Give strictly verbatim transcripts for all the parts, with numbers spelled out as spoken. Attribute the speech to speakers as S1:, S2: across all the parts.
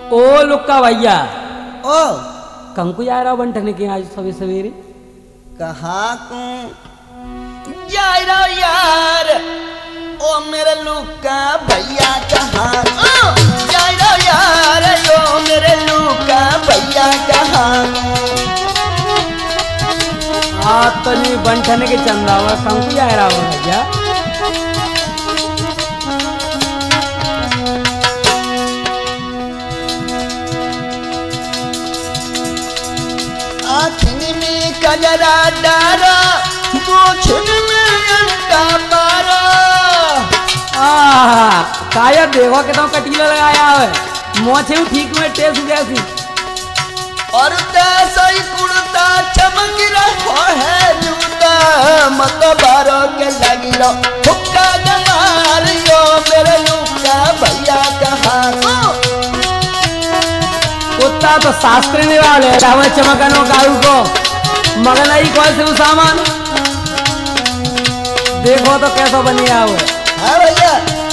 S1: ओ लुक्का भैया
S2: ओ
S1: कहाँ को जा रहा बंटने के आज सवेरे सवेरे?
S2: कहाँ को जा रहा यार? ओ मेरे लुक्का भैया कहाँ ओ जा रहा यार? ओ मेरे लुक्का भैया कहाँ?
S1: हाँ तो नहीं बंटने के चंदा हुआ कहाँ को जा रहा हो भैया?
S2: आँखिन में कजरा डारा मूछन में अंटा पारा।
S1: आह काया देखो कितना कटीला लगाया है मोछे ठीक में टेस जैसी
S2: और तैसा ही कुर्ता चमक रहा है जूता मत बारो के लगी लो हुक्का गमार यो मेरे लुक्का भैया कहाँ?
S1: कुत्ता तो शास्त्र ने वाले हमें चमकनो काऊ को मगन आई कौन से सामान देखो तो कैसा बनिया हुआ
S2: है भैया।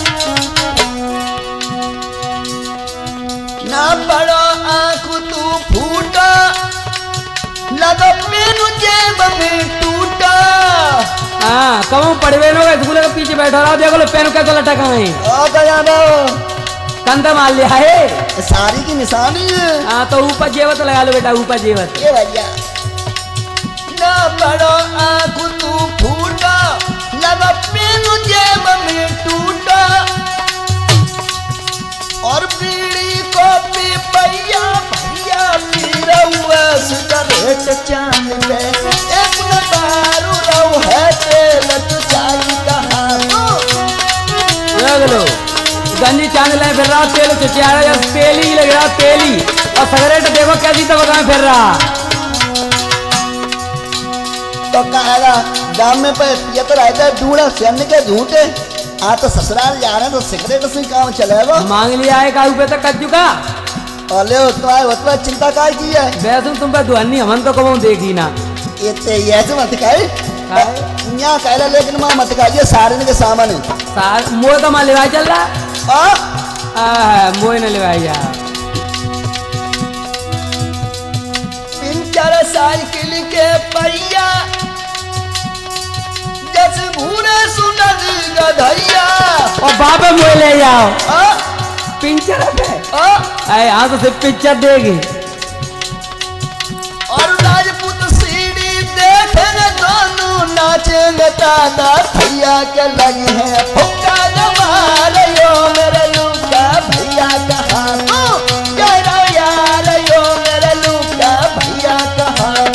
S2: ना पड़ो आँख तू फूटा लगो मेनू जेब में टूटा।
S1: हाँ कब पड़वे नो स्कूल के पीछे बैठा रहा देखो लो पेन कैसे लटका है
S2: ओ गया ना
S1: कंधा मार लिया है
S2: सारी की निशानी है।
S1: हाँ तो ऊपर जेवत लगा लो बेटा ऊपर जेवत
S2: ये भैया ना बड़ो आँख तू फूटा लगा पेनू जेब में टूटा। और बीड़ी को पी भैया भैया पी हुआ सिगरेट चांद पे एक दारू रहो है तेल तू चाय कहाँ?
S1: देख लो गंजी चांद ले फिर रहा तेल चिचियारा या तेल ही लग रहा तेल ही और सिगरेट देखो कैसी तो बताए फिर रहा
S2: तो कहेगा गाँव में पे ये तो रहता है ढूंढा सैन्य के झूठे आ तो ससुराल जा रहे हैं तो सिगरेट से काम चलेगा।
S1: मांग लिया है काऊ पे तक कर चुका
S2: अले उतना उतना चिंता काय की है
S1: वैसे तुम पे दुआनी हमन तो कबू देखी ना
S2: ये ते ऐसे मत काई यहाँ कहला लेकिन माँ मत काइए सारे के सामान
S1: सार मोए तो मां लेवाई चल रहा
S2: आ
S1: आ मोए न लेवाई यार
S2: पिंचर साइकिल के पहिया जस भूरे सुनद गधैया
S1: और बाबा मोए ले जाओ
S2: आ
S1: पिक्चर पे
S2: आ
S1: अरे हाँ तो सिर्फ पिक्चर देगी
S2: और राजपूत सीढ़ी देखेंगे दोनों नाचेंगे ताता भैया के लगे हैं फुक्का जमार यो मेरे लुक्का भैया कहाँ? जय रो यार यो मेरे लुक्का भैया कहाँ?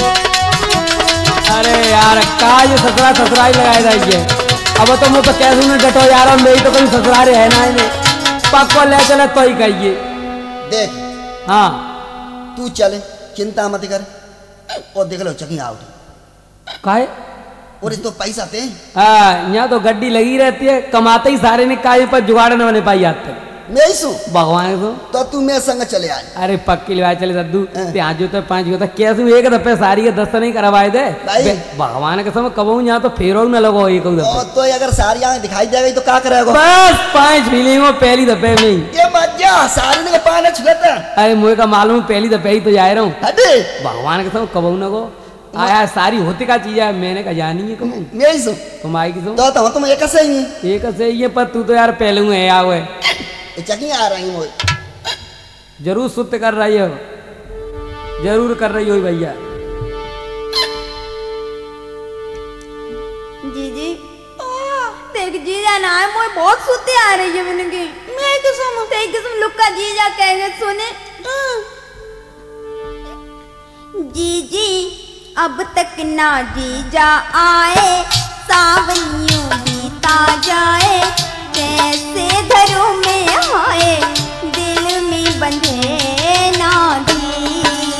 S1: अरे यार काज ससुरा ससुराई लगाए जाइए अब तो मुझे कैसे में डटो यार मेरी तो कोई ससुरारे है ना इन्हें पक्को ले चले तो ही कहिए
S2: देख
S1: हाँ
S2: तू चले चिंता मत कर और देख लो चकिंग आउट
S1: काहे
S2: और तो पैसा थे
S1: हाँ यहाँ तो गड्डी लगी रहती है कमाते ही सारे ने काहे पर जुगाड़ न बने पाई आते
S2: मैं सु
S1: भगवान को
S2: तो तू मेरे संग चले आए।
S1: अरे पक्की लिवाए चले सद्दू
S2: हाँ।
S1: यहाँ जो तो पाँच होता कैसे एक दफे सारी के दस नहीं करवाए दे
S2: भाई।
S1: बे, भगवान के समय कबू यहाँ तो फेरो न लगो एक
S2: और
S1: दफे
S2: तो अगर सारी आंखें दिखाई देगी तो क्या करेगा?
S1: बस पांच फीलिंग पहली दफे में ही
S2: ये मजा सारी ने पाने छुता
S1: अरे मुझे का मालूम पहली दफे ही तो जा रहा हूँ
S2: अबे
S1: भगवान के समय कबू न को आया सारी होती का चीज है मैंने कहा जानी है कबू
S2: मैं सु
S1: तुम आई की तुम
S2: तो तो तुम एक से ही
S1: एक से ये पर तू तो यार पहले है आओ है
S2: चकिंग आ रही हूँ
S1: जरूर सुत कर रही हो जरूर कर रही हो भैया
S3: जीजी तेरे जीजा ना है मुझे बहुत सुते आ रही है मैंने की मैं किस्म तेरी किस्म लुक्का जीजा कहेंगे सुने जीजी अब तक ना जीजा आए सावनियों बीता जाए कैसे घरों में आए दिल में बंधे ना दी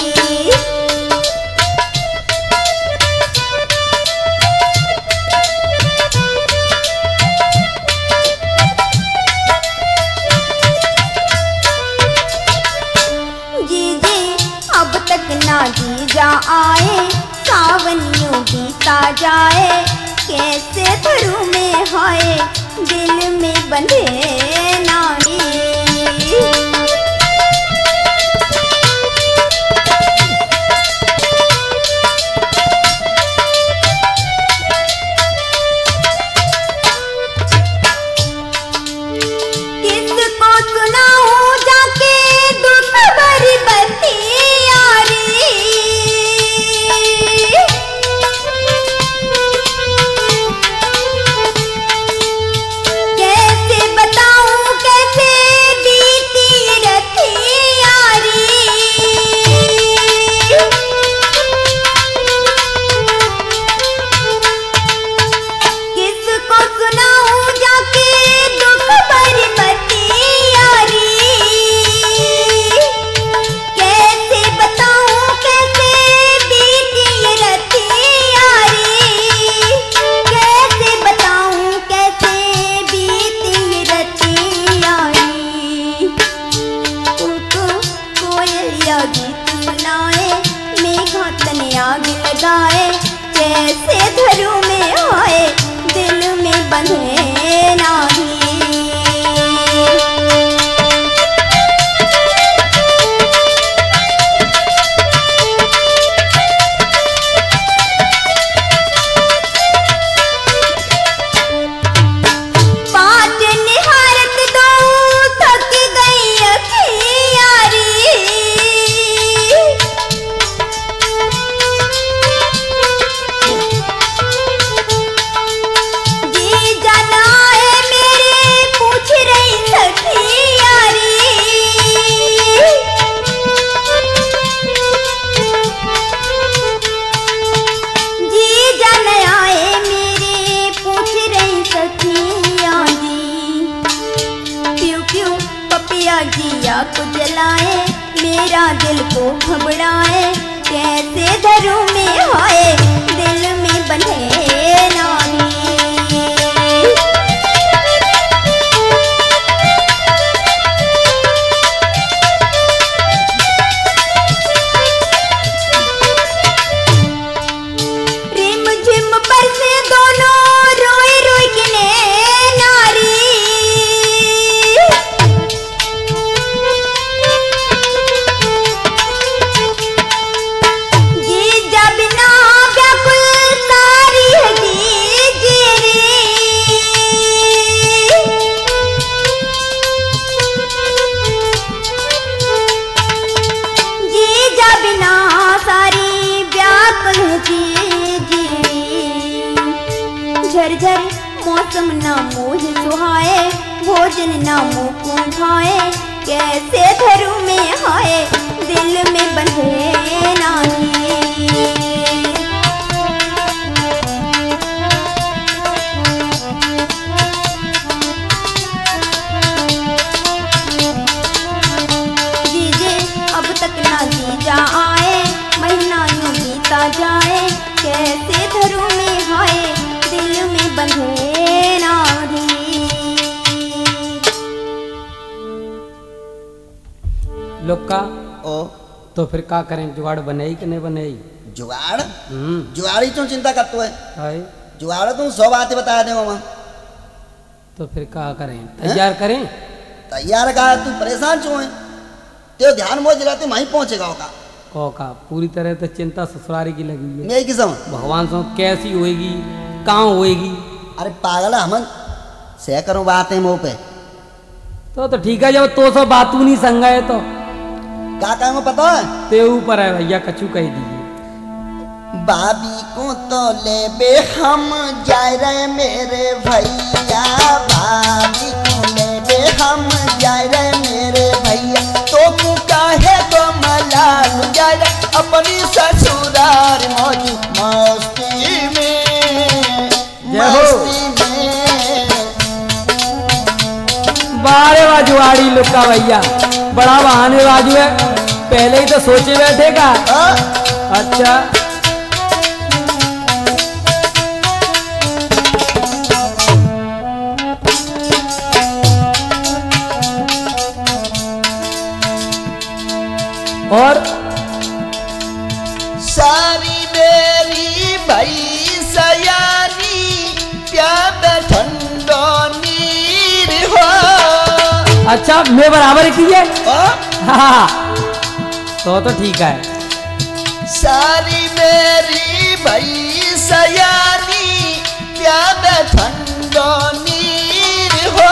S3: जीजी अब तक ना जीजा आए सावनियों बीता जाए कैसे घरों में आए दिल में बंधे नारी सुनाए, मेघा तने आग लगाए, कैसे धरू में आए, दिल में बंधे नाही। जिया को जलाए, मेरा दिल को घबराए, कैसे धरूं में आए, दिल में बंधे नाही। रिम झिम पर से दोनों रोई रोई गिने नारी, झरझर मौसम ना मोह सुहाए, भोजन ना मुँह को भाए, कैसे धरूं में आए, दिल में बंधे नाही। जीजे अब तक ना जीजा आए, महीना यूं बीता जाए, कैसे धरूं में आए, दिल में बंधे नाही।
S1: लुक्का
S2: ओ
S1: तो फिर का करें, जुगाड़ बनेई कि नहीं बनेई?
S2: जुगाड़
S1: हम्म
S2: जुगाड़ी क्यों चिंता करते है?
S1: हाय
S2: जुगाड़ तुम सौ बातें बता दे मामा।
S1: तो फिर का करें, तैयार करें?
S2: तैयार का तू परेशान क्यों है? ते ध्यान मोह जलाते वहीं पहुंचेगा होगा।
S1: कहो का पूरी तरह तो चिंता ससुरारी की लगी है।
S2: मेरी किस्म
S1: भगवान से कैसी होएगी, कहाँ होएगी?
S2: अरे पागल है हमन से करूं बातें मुंह पे।
S1: तो तो ठीक है, जब तो सब बातू नहीं संगा है तो
S2: क्या कहेंगे पता है?
S1: ते ऊपर है भैया, कछु कह दीजिए।
S2: बाबी को तो ले बे हम जाए रहे मेरे भैया, भाभी को ले बे हम जाए रहे मेरे भैया, तो तू काहे तो मलाल जाए रहे अपनी ससुरार मौज मस्ती में, मस्ती में।
S1: बारे बाजुआड़ी लुक्का भैया, बड़ा बहाने बाजू है, पहले ही तो सोचे बैठे का। अच्छा और
S2: सारी मेरी भाई सयानी प्याद ठंडो नीर हो।
S1: अच्छा मैं बराबर की है।
S2: हाँ?
S1: हाँ तो तो ठीक है।
S2: सारी मेरी भाई सयानी प्याद ठंडो नीर हो।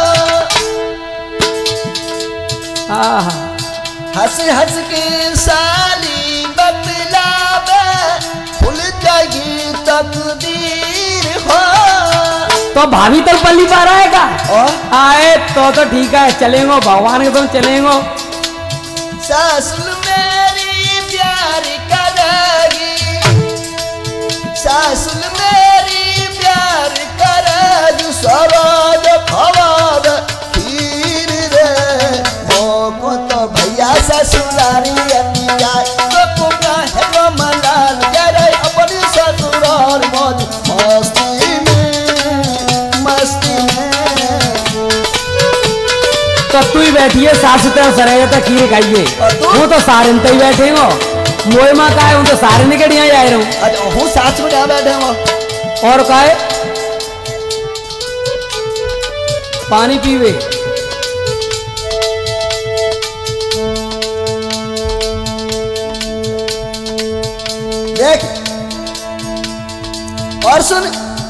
S1: हाँ
S2: हंस हंस के साली बतलावे खुल जाएगी तकदीर हो।
S1: तो भाभी तो पल्ली पा रहा है का?
S2: और
S1: आए तो तो ठीक है, चलेंगे भगवान के तुम चलेंगे।
S2: सासुल मेरी प्यार करेगी, सासुल मेरी प्यार करेगी, सवाद फवाद खीर रे वो को तो भैया ससुरारी अति जाए, तो पुका है वो मलाल करे अपनी ससुराल मौज मस्ती में, मस्ती में।
S1: तो तू ही बैठी है सास तरह सरेगा तो खीर खाइए
S2: और तू?
S1: वो तो सारे में ही बैठे हो मोए माँ का है, हूँ तो सारे निकट यहाँ जा रहा हूँ।
S2: अच्छा हूँ सास में क्या बैठे हो
S1: और का है पानी पीवे।
S2: देख और सुन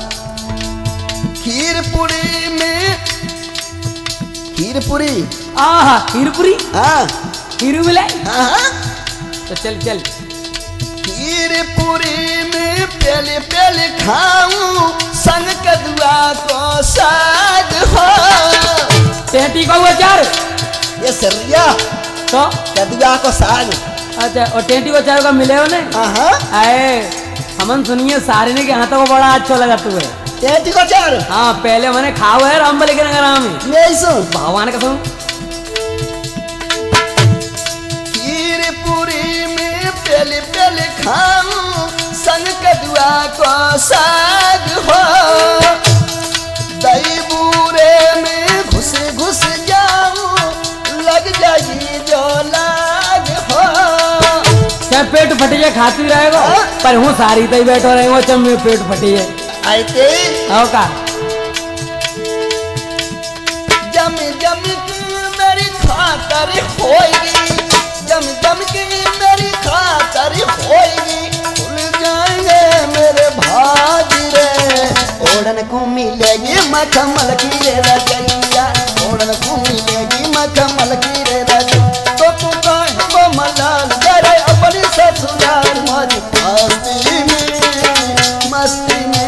S2: खीर पूरी में खीर पूरी
S1: आहा खीरपुरी
S2: हाँ
S1: खीरू मिले
S2: हाँ हाँ
S1: तो चल चल।
S2: खीर पूरी में पहले पहले खाऊं संग कदुआ को साग हो
S1: तेहती का हुआ चार
S2: ये सरिया
S1: तो
S2: कदुआ को साग
S1: अच्छा और टेंटी को चार का मिले हो ने
S2: हाँ
S1: आए हमन सुनिए सारे ने के हाथों को बड़ा अच्छा लगा तुम्हें।
S2: तेती को चार
S1: हाँ पहले मैंने खाओ है राम बले के नगर में
S2: नहीं सुन
S1: भगवान का सुन
S2: खीर पूरी में पहले पहले खाऊं संग कदुआ को साग हो दही बूरे में घुस घुस जाऊं लग जाएगी जो लाग हो
S1: चाहे पेट फटी जाए खाती रहेगा
S2: हाँ?
S1: पर हूँ सारी तई बैठो रहेगा चम में पेट फटी है
S2: आते
S1: हो का
S2: जम जम की मेरी खातर होएगी जम जम की मेरी खातर होएगी खुल जाएंगे मेरे भागी रे ओढ़न को मिलेगी मखमल की रे रजैया ओढ़न को मिलेगी मखमल की रे रजैया तो तू काहे को मलाल करे अपनी ससुराल मौज मस्ती में मस्ती में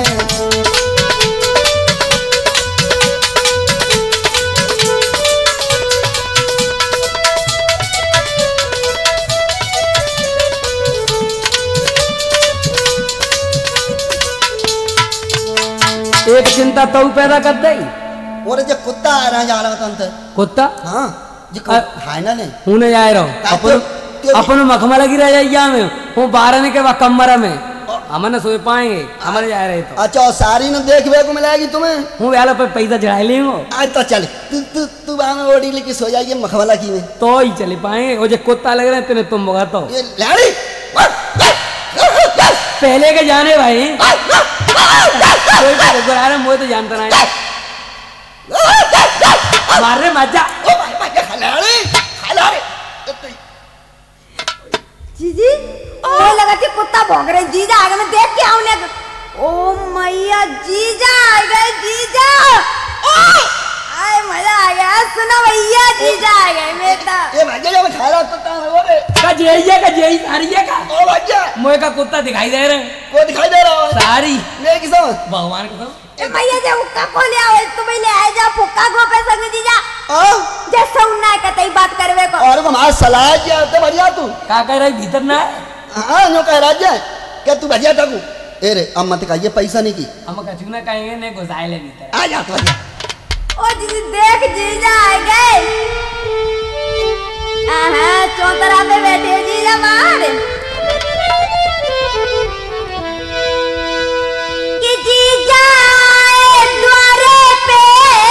S1: एक चिंता तो पैदा कर दई
S2: और जो कुत्ता आ रहा है जा रहा है
S1: कुत्ता
S2: हाँ जी
S1: अ-
S2: है ना नहीं
S1: हूँ नहीं जा रहा
S2: का-
S1: अपन
S2: क्यों-
S1: अपन मखमा लगी रह जाइए में हूँ बारह के बाद कमरा में हम न सोए पाएंगे हमारे जा रहे तो
S2: अच्छा और सारी न देखने को मिलेगी तुम्हें
S1: हूँ व्याला पे पैसा चढ़ा लेंगे
S2: आज तो चल तू तू तू वहां में ओढ़ी लेके सो जाइए मखमला की में
S1: तो ही चले पाएंगे वो जो कुत्ता लग रहे हैं तेने तुम भगा तो
S2: ये लाड़ी
S1: पहले के जाने भाई कोई तो गुरा रहा मुझे तो जानता नहीं मार रहे मजा
S2: ओ भाई भाई खलाड़ी खलाड़ी
S3: जीजी ओ लगा कि कुत्ता भौंक रहे जीजा आ गए मैं देख के आऊं ने ओ मैया जीजा आ गए जीजा ओ आए मजा आ गया सुनो भैया जीजा आ गए बेटा
S2: ये भाई जब खा रहा कुत्ता है वो रे
S1: का जेइया का जेई सारिया का
S2: ओ भाई
S1: मुझे का कुत्ता दिखाई दे रहे
S2: वो दिखाई दे रहा है
S1: सारी
S2: मेरे की समझ
S1: भगवान का
S3: ए भैया जे हुक्का को ले आवे तू भी ले आ जा फुक्का को पे संग जीजा
S2: हां
S3: जे सौना का तई बात करवे को
S2: और को हमारा सलाह क्या होता बढ़िया तू
S1: का कह रही भीतर ना
S2: हाँ नो कह राजा क्या तू भजिया टाकू ए रे अब मत कहिए पैसा नहीं की
S1: हम कछु ना कहेंगे ने घुसाए ले भीतर
S2: आ जा तू भजिया
S3: ओ जीजी देख जीजा आ गए आहा चौतरा पे बैठे हो जीजा बाहर कि जीजा आए द्वारे पे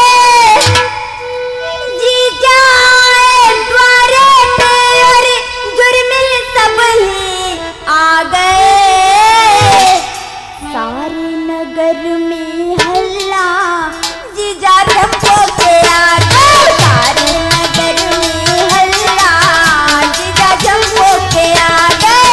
S3: जीजा आए द्वारे पे और जुर्मिल सब ही आ गए सारे नगर में हल्ला जीजा धमको के आ गए सारे नगर में हल्ला जीजा धमको के आ गए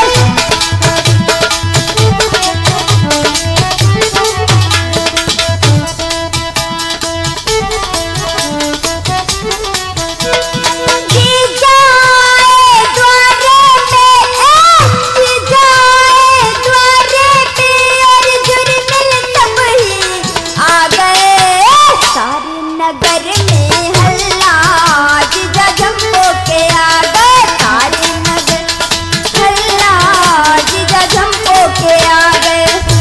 S3: जीजा आए द्वारे पे जीजा आए द्वारे पे और जुर्मिल सब ही आ गए सारे नगर में हल्ला जीजा जम्बो के आ गए सारे नगर हल्ला जीजा जम्बो के आ गए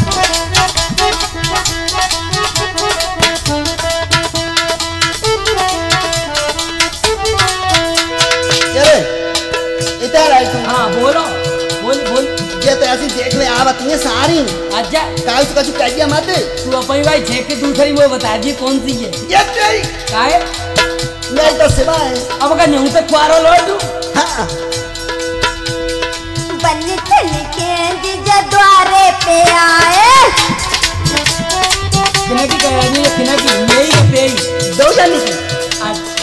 S2: ये रे इधर आई तू
S1: हाँ बोलो बोल बोल
S2: ये तो ऐसी देख ले आवत है सारी
S1: अच्छा
S2: काहे से कछु कह दिया मत
S1: तू अपनी भाई छेक के दूसरी वो बता दी कौन सी है
S2: ये तेरी
S1: का है
S2: मैं तो सिवा है।
S1: अब का न्यू तक क्वारो लौट दूं।
S2: हाँ
S3: बन चल के जीजा द्वारे पे आए।
S1: किने की कह रही है, किने की मेरी या तेरी?
S2: दो जाने की।
S1: अच्छा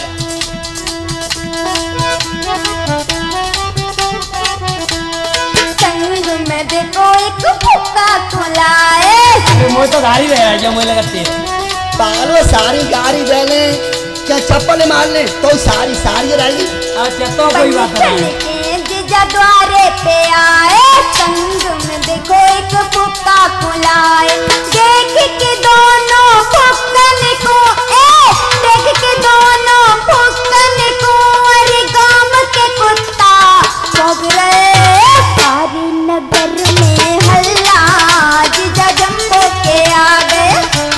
S3: संग में देखो एक फुक्का खुलाए।
S1: अरे मोए तो गाड़ी रह रहा है, मुझे लगा तेरी।
S2: पागल वो सारी गाड़ी देने क्या चप्पल मार ले तो सारी सारी रहेगी।
S1: अच्छा तो कोई बात नहीं।
S3: जीजा द्वारे पे आए। संग में देखो एक फुक्का खुलाए। देख के दोनों फुक्कन को ए देख के दोनों फुक्कन को अरे गांव के कुत्ता भौंक रहे। सारी नगर में हल्ला जीजा जंबो के आ गए।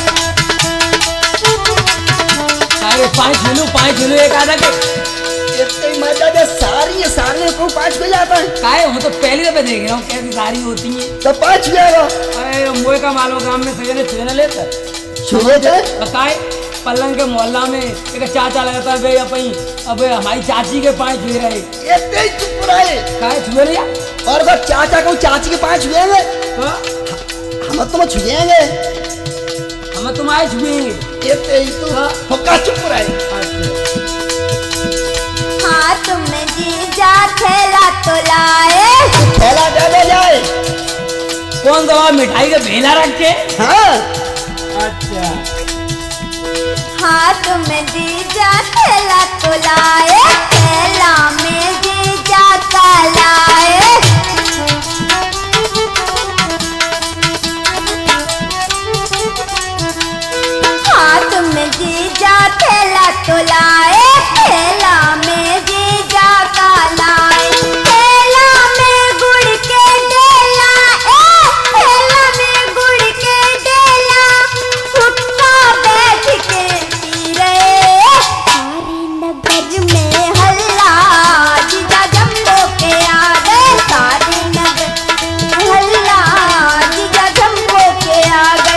S1: अरे पाँच किलो पाँच किलो एक आधा के
S2: इतनी मजा दे सारी सारी को पाँच हो जाता है।
S1: काहे हम तो पहली दफे देख रहा हूँ कैसी सारी होती है।
S2: तो पाँच हो जाएगा।
S1: अरे मोए का मालूम गांव में सजने छुने लेता
S2: छुए थे
S1: काहे पलंग के मोहल्ला में एक चाचा लगता है बे अपनी अब हमारी चाची के पाँच छुए रहे।
S2: इतने ही चुप रहे।
S1: काहे छुए लिया
S2: और वो चाचा को चाची के पाँच छुएंगे
S1: तो
S2: हम तुम छुएंगे।
S1: हम तुम्हारे छुएंगे।
S2: इतने ही तो
S1: हाँ।
S2: हुक्का चुप रहे।
S3: हाथ में जीजा थैला तो लाए।
S2: थैला डाले जाए।
S1: कौन दवा मिठाई का भेला रख के?
S2: हाँ
S1: अच्छा
S3: हाथ में जीजा थैला तो लाए। थैला में जीजा का लाए। हाथ में जीजा थैला तो लाए। थैला में जीजा का लाए। थैला में गुड़ के डेला ए थैला में गुड़ के डेला हुक्का बैठ के पी रहे। सारी नगर में हल्ला जीजा जंबो के आ गए। सारी नगर में हल्ला जीजा जंबो के आ गए।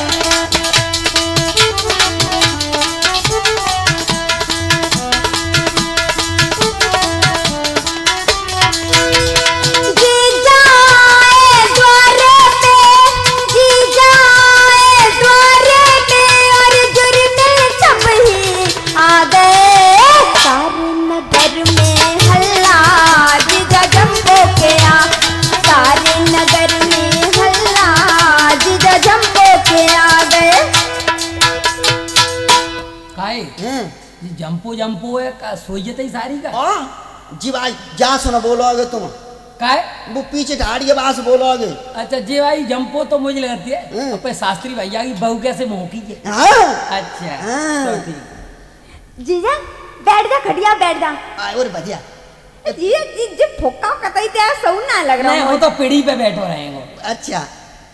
S3: जीजा आए द्वारे पे जीजा आए द्वारे पे और जुर्मे सब ही आ गए। सारे नगर में हल्ला जीजा जंबो के आ। सारे नगर में हल्ला जीजा जंबो के आ गए।
S1: काहे
S2: हम्म।
S1: ये जंपो जंपो है का सोइए ही सारी का
S2: हाँ जी भाई जा सुनो बोलोगे तुम।
S1: काहे?
S2: वो पीछे ठाड़ी के पास बोलोगे।
S1: अच्छा जी भाई जंपो तो मुझे लगती है
S2: हम्म।
S1: अपने शास्त्री भैया की बहू कैसे मोहकी है।
S2: हाँ
S1: अच्छा
S2: हाँ।
S1: तो ठीक।
S3: जीजा बैठ जा खटिया बैठ जा।
S2: आए और बढ़िया।
S3: ये ये जो फोका कतई ते सऊ ना लग रहा
S1: नहीं वो
S3: है।
S1: तो पीढ़ी पे बैठो रहेंगे।
S2: अच्छा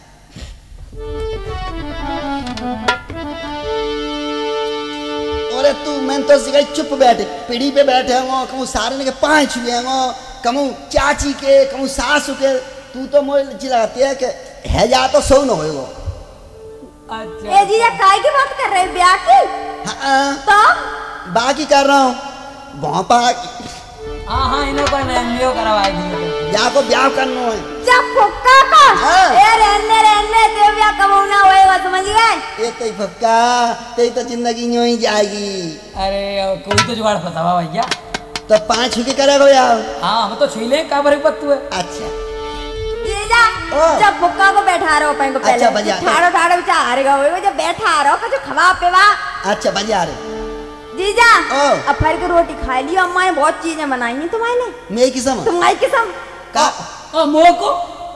S2: अरे तू मैं तो सिखाई चुप बैठे पीढ़ी पे बैठे हो कहूँ सारे ने के पाँच हुए हो कहूँ चाची के कहूँ सासू के तू तो मोल चिल्लाती है कि है जा तो सौ न होएगो।
S1: अच्छा
S3: ए जीजा काय की बात कर रहे ब्याह की?
S2: हाँ
S3: तो
S2: बाकी कर रहा हूँ भौपा
S1: हाँ हाँ इन्हों को नयो करवाई दी।
S2: जा को ब्याह करना है।
S3: जब फुक्का का
S2: हाँ।
S3: ए रहने रहने ते ब्याह कमाना होएगा समझ गए।
S2: ये तई फक्का तई तो जिंदगी यूं ही जाएगी।
S1: अरे कोई तो जुगाड़ फंसा हुआ भैया।
S2: तो पाँच छुके करेगो यार।
S1: हाँ हम तो छुईले का भरी पत्तू है।
S2: अच्छा
S3: जीजा
S2: ओ।
S3: जब फुक्का को बैठा रहो अपन को पहले
S2: अच्छा, बजा।
S3: ठाड़ो ठाड़ो विचारेगा वो जब बैठा रहो कुछ खवा पेवा।
S2: अच्छा बजा रहे
S3: जीजा
S2: ओ।
S3: अब फिर की रोटी खा लियो अम्मा ने बहुत चीजें बनाई हैं तुम्हारे लिए।
S2: मेरी किस्म
S3: तुम्हारी किस्म
S2: का
S1: ओ मोह को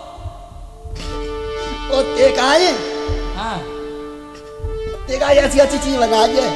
S2: ओ ते का है
S1: हाँ
S2: ते का ऐसी अच्छी चीज बना दे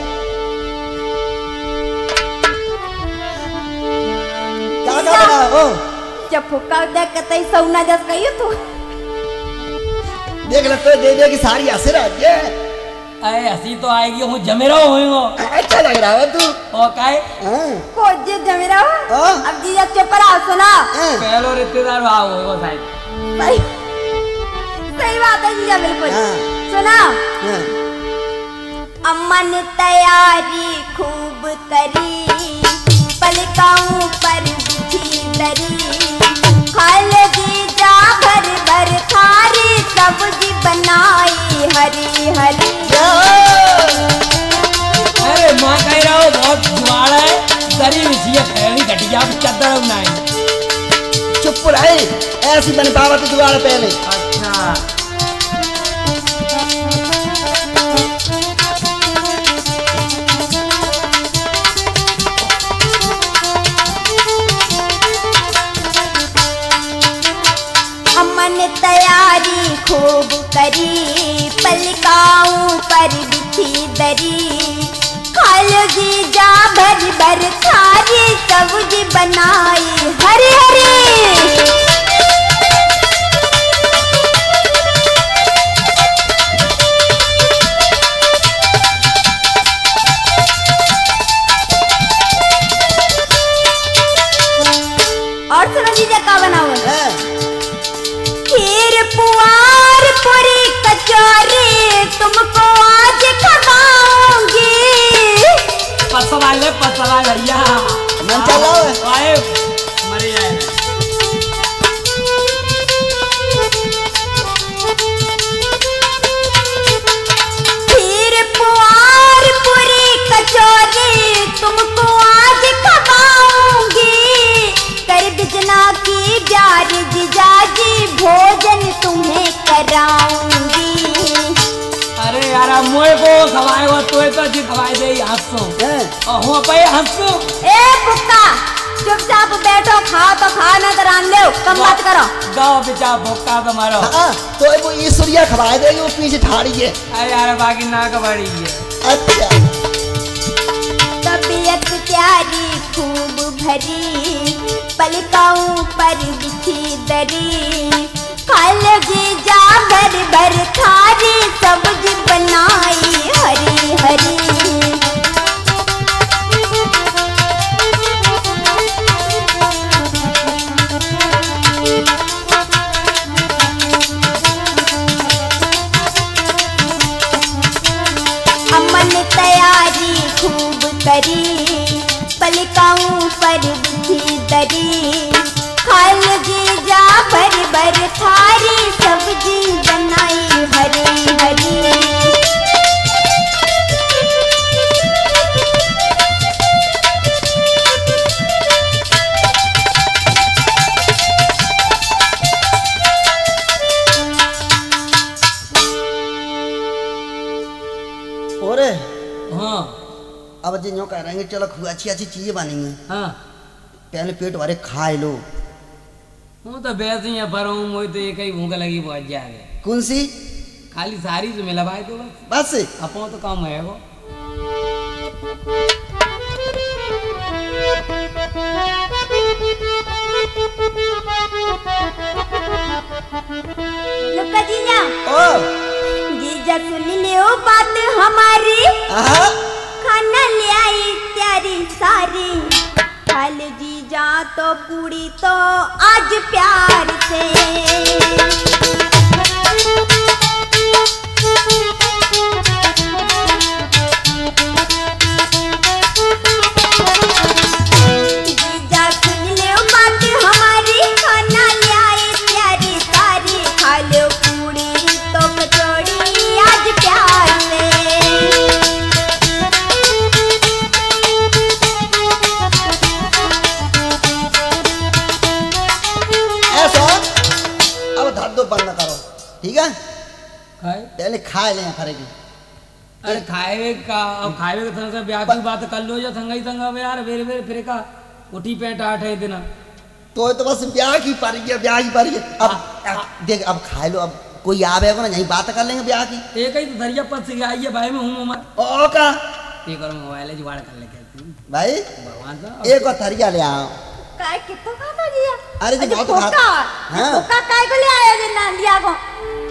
S2: का का बना ओ
S3: जब फुक्का देख के तई सौना जस कहियो तू।
S2: देख ले तो दे दे की सारी असर आ गया।
S1: अरे हंसी तो आएगी हूँ जमेरा होएंगे।
S2: अच्छा लग रहा है तू।
S1: ओ काहे
S2: हाँ
S3: को जे जमेरा हो।
S2: हाँ।
S3: अब जीजा चुप रहो सुना।
S2: हाँ।
S1: पहलो रिश्तेदार भाव होएगा शायद।
S3: सही सही बात है जीजा बिल्कुल।
S2: हाँ।
S3: सुना
S2: हाँ
S3: अमन तैयारी खूब करी, पलकाऊं पर बिछी दरी, खाल जीजा भर भर थारी, सब्जी बनाई हरी हरी।
S1: अरे माँ कह रहा हूँ बहुत जुआड़ है, दरी बिछी फैली घटिया चद्दर बनाई।
S2: चुप रहे, ऐसी बन पावत जुआड़ पहले।
S1: अच्छा
S3: अमन तैयारी खूब करी, पलकाऊं पर बिछी दरी, खालो जीजा भर भर थारी, सब्जी बनाई हरी हरी। और सुनो जीजा का बनाओ? खीर पुआर पूरी कचौरी, तुमको आज खवाऊंगी।
S1: पसवा ले पसवा भैया
S2: मन चला
S1: आए मरे जाए।
S3: खीर पुआर पूरी कचौरी, तुमको आज खवाऊंगी। कर बिजना की प्यार जीजाजी, भोजन तुम्हें कराऊंगी।
S1: अरे यार मोए को खवाए वो तो तो जी खवाए दे हंसो और हो पे हंसो।
S3: ए बुक्का चुपचाप बैठो, खाओ तो खाओ ना तो रान ले, कम बात करो।
S1: गाओ बेचा भोक्का तो मारो।
S2: हाँ तो वो ईश्वरिया खवाए देगी, वो पीछे ठाड़ी है।
S1: अरे यार बाकी नाक बड़ी है।
S2: अच्छा
S3: तबीयत प्यारी खूब भरी, पलकाऊं पर बिछी दरी, खालो जीजा भर भर थारी, सब्जी बनाई हरी हरी। अमन तैयारी खूब करी, पलकाऊं पर बिछी दरी, खालो जीजा भर भर थारी, सब्जी बनाई हरी हरी।
S2: और
S1: हाँ
S2: अब जी यूँ कह रहेंगे चलो खूब अच्छी अच्छी चीजें बनेंगी,
S1: हाँ
S2: पहले पेट भरे खाए लो।
S1: हूँ तो वैसे ही पर हूँ मुझे तो एक ही भूख लगी बहुत ज्यादा।
S2: कौन सी?
S1: खाली सारी से मिला भाई तो बस
S2: बस
S1: अपो तो कम है वो।
S3: लुका जीजा,
S2: ओ
S3: जीजा सुन लियो बात हमारी,
S2: आहा
S3: खाना ले आई त्यारी सारी, खाल जीजा तो पूरी तो आज प्यार से। जीजा सुन लियो बात हमारी, खाना ले आई त्यारी सारी, खालो पूरी तो कचौड़ी आज प्यार से।
S2: ऐसा अब धर दो, बंद करो ठीक है।
S1: खाए
S2: पहले खाए ले करेगी।
S1: अरे खाए का अब खाए के संग से ब्याह की बात कर लो जो संग ही संग अब यार बेरे बेरे फिर का उठी पैंट आठ है दिन।
S2: तो तो बस ब्याह की पारी है, ब्याह की पारी है। अब अब देख अब खाए लो, अब कोई आवेगा ना यहीं बात कर लेंगे ब्याह की।
S1: एक ही तो धरिया पद से आई है भाई में हूँ मत
S2: ओ का
S1: एक और मोबाइल है जुगाड़ कर लेके
S2: भाई
S1: भगवान सा
S2: एक और थरिया ले आओ।
S3: काय कितो खाता जिया?
S2: अरे जी बहुत
S3: फोका
S2: खा- हाँ।
S3: फोका काय को ले आया जे नांदिया को?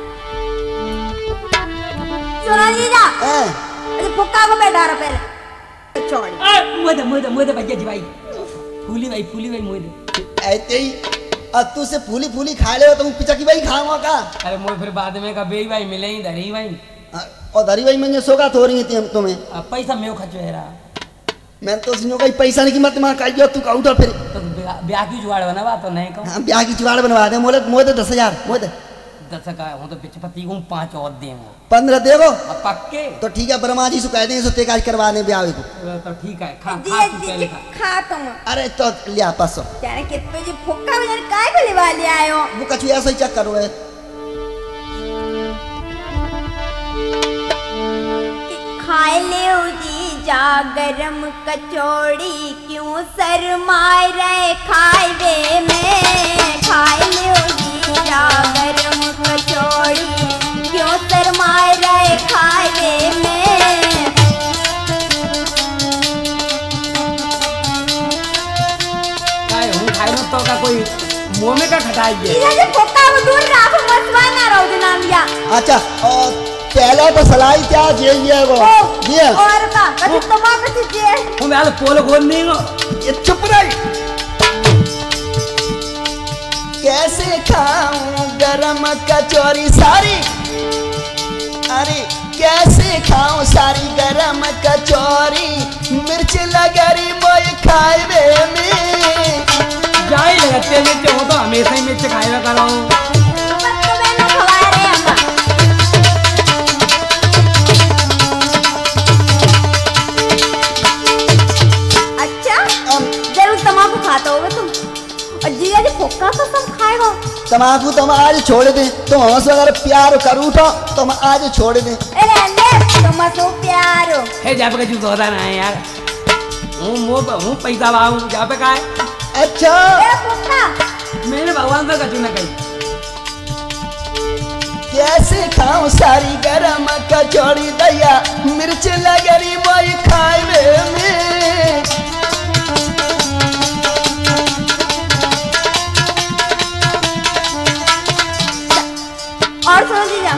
S3: सुनो जीजा,
S2: हैं?
S3: अरे फोका को बैठा रहा पहले छोड़ी।
S1: ए मुझे मुझे मुझे भैया जी भाई फूली भाई फूली भाई मुझे
S2: ऐसे ही अब तू से फूली फूली खा ले तो पीछा की भाई खाऊंगा का।
S1: अरे मुझे फिर बाद में का बेई भाई मिले ही धरी भाई
S2: और धरी भाई मैंने सोगा तो रही थी तुम्हें
S1: अब पैसा मेरे खर्चो है रहा
S2: मैं तो सुनो कहीं पैसा नहीं की मत मार काट दिया तू का उठा फिर
S1: तो ब्याह ब्याह की जुगाड़ बनवा तो नहीं कहूँ
S2: हाँ ब्याह की जुगाड़ बनवा दे मोले मोले दस हजार मोले
S1: दस का हूँ तो पिछपति को पाँच और दे वो
S2: पंद्रह देगो
S1: अब पक्के
S2: तो ठीक है ब्रह्मा जी से कह दें सो तेकाज करवा दे ब्याह को
S1: तो ठीक है खा
S3: जी
S1: खा तू
S3: जी
S1: पहले
S3: जी,
S1: खा
S3: खा तुम
S2: अरे तो लिया पासो
S3: जाने कितने जी फुक्का बजन काय को लिवा ले आयो
S2: वो कछु ऐसा ही चेक करो है
S3: कि खाए ले जी जा गरम कचौड़ी क्यों शरमाए रहे खाए वे में खाए ले जी जा गरम कचौड़ी क्यों शरमाए रहे खाए वे में
S1: काय हूँ खाई लो तो का कोई मुँह में का खटाई है
S3: इधर से फुक्का वो दूर रखो मसवा ना रहो जनाब या
S2: अच्छा और पहले तो सलाई क्या जे ये वो ये
S3: और का कभी तमाम से जे
S1: हूँ मैं पोल खोल नहीं हो
S2: ये चुप रही कैसे खाऊं गरम कचौरी सारी अरे कैसे खाऊं सारी गरम कचौरी मिर्च लगरी मोई खाए वे में
S1: जाए लगते मिर्च हो तो हमेशा ही मिर्च खाएगा करो
S3: तो मैंने खवा रहे हम अच्छा जरूर तमाकू खाता होगा तुम और जीजा जी फुक्का तो तुम खाएगा
S2: तम्बाकू तुम आज छोड़ दे तुम हमसे अगर प्यार करूँ तो तुम आज छोड़ दे
S3: अरे ले तुम सो प्यारो
S1: है जहाँ पे कछु होता ना है यार हूँ मुँह हूँ पैसा बाहू जहाँ पे का है
S2: अच्छा
S3: ए फुक्का
S1: मैंने भगवान से कछु ना कही
S2: कैसे खाऊं सारी गरम कचौड़ी दैया मिर्च लगरी मोई खाए में
S3: और सुनो जीजा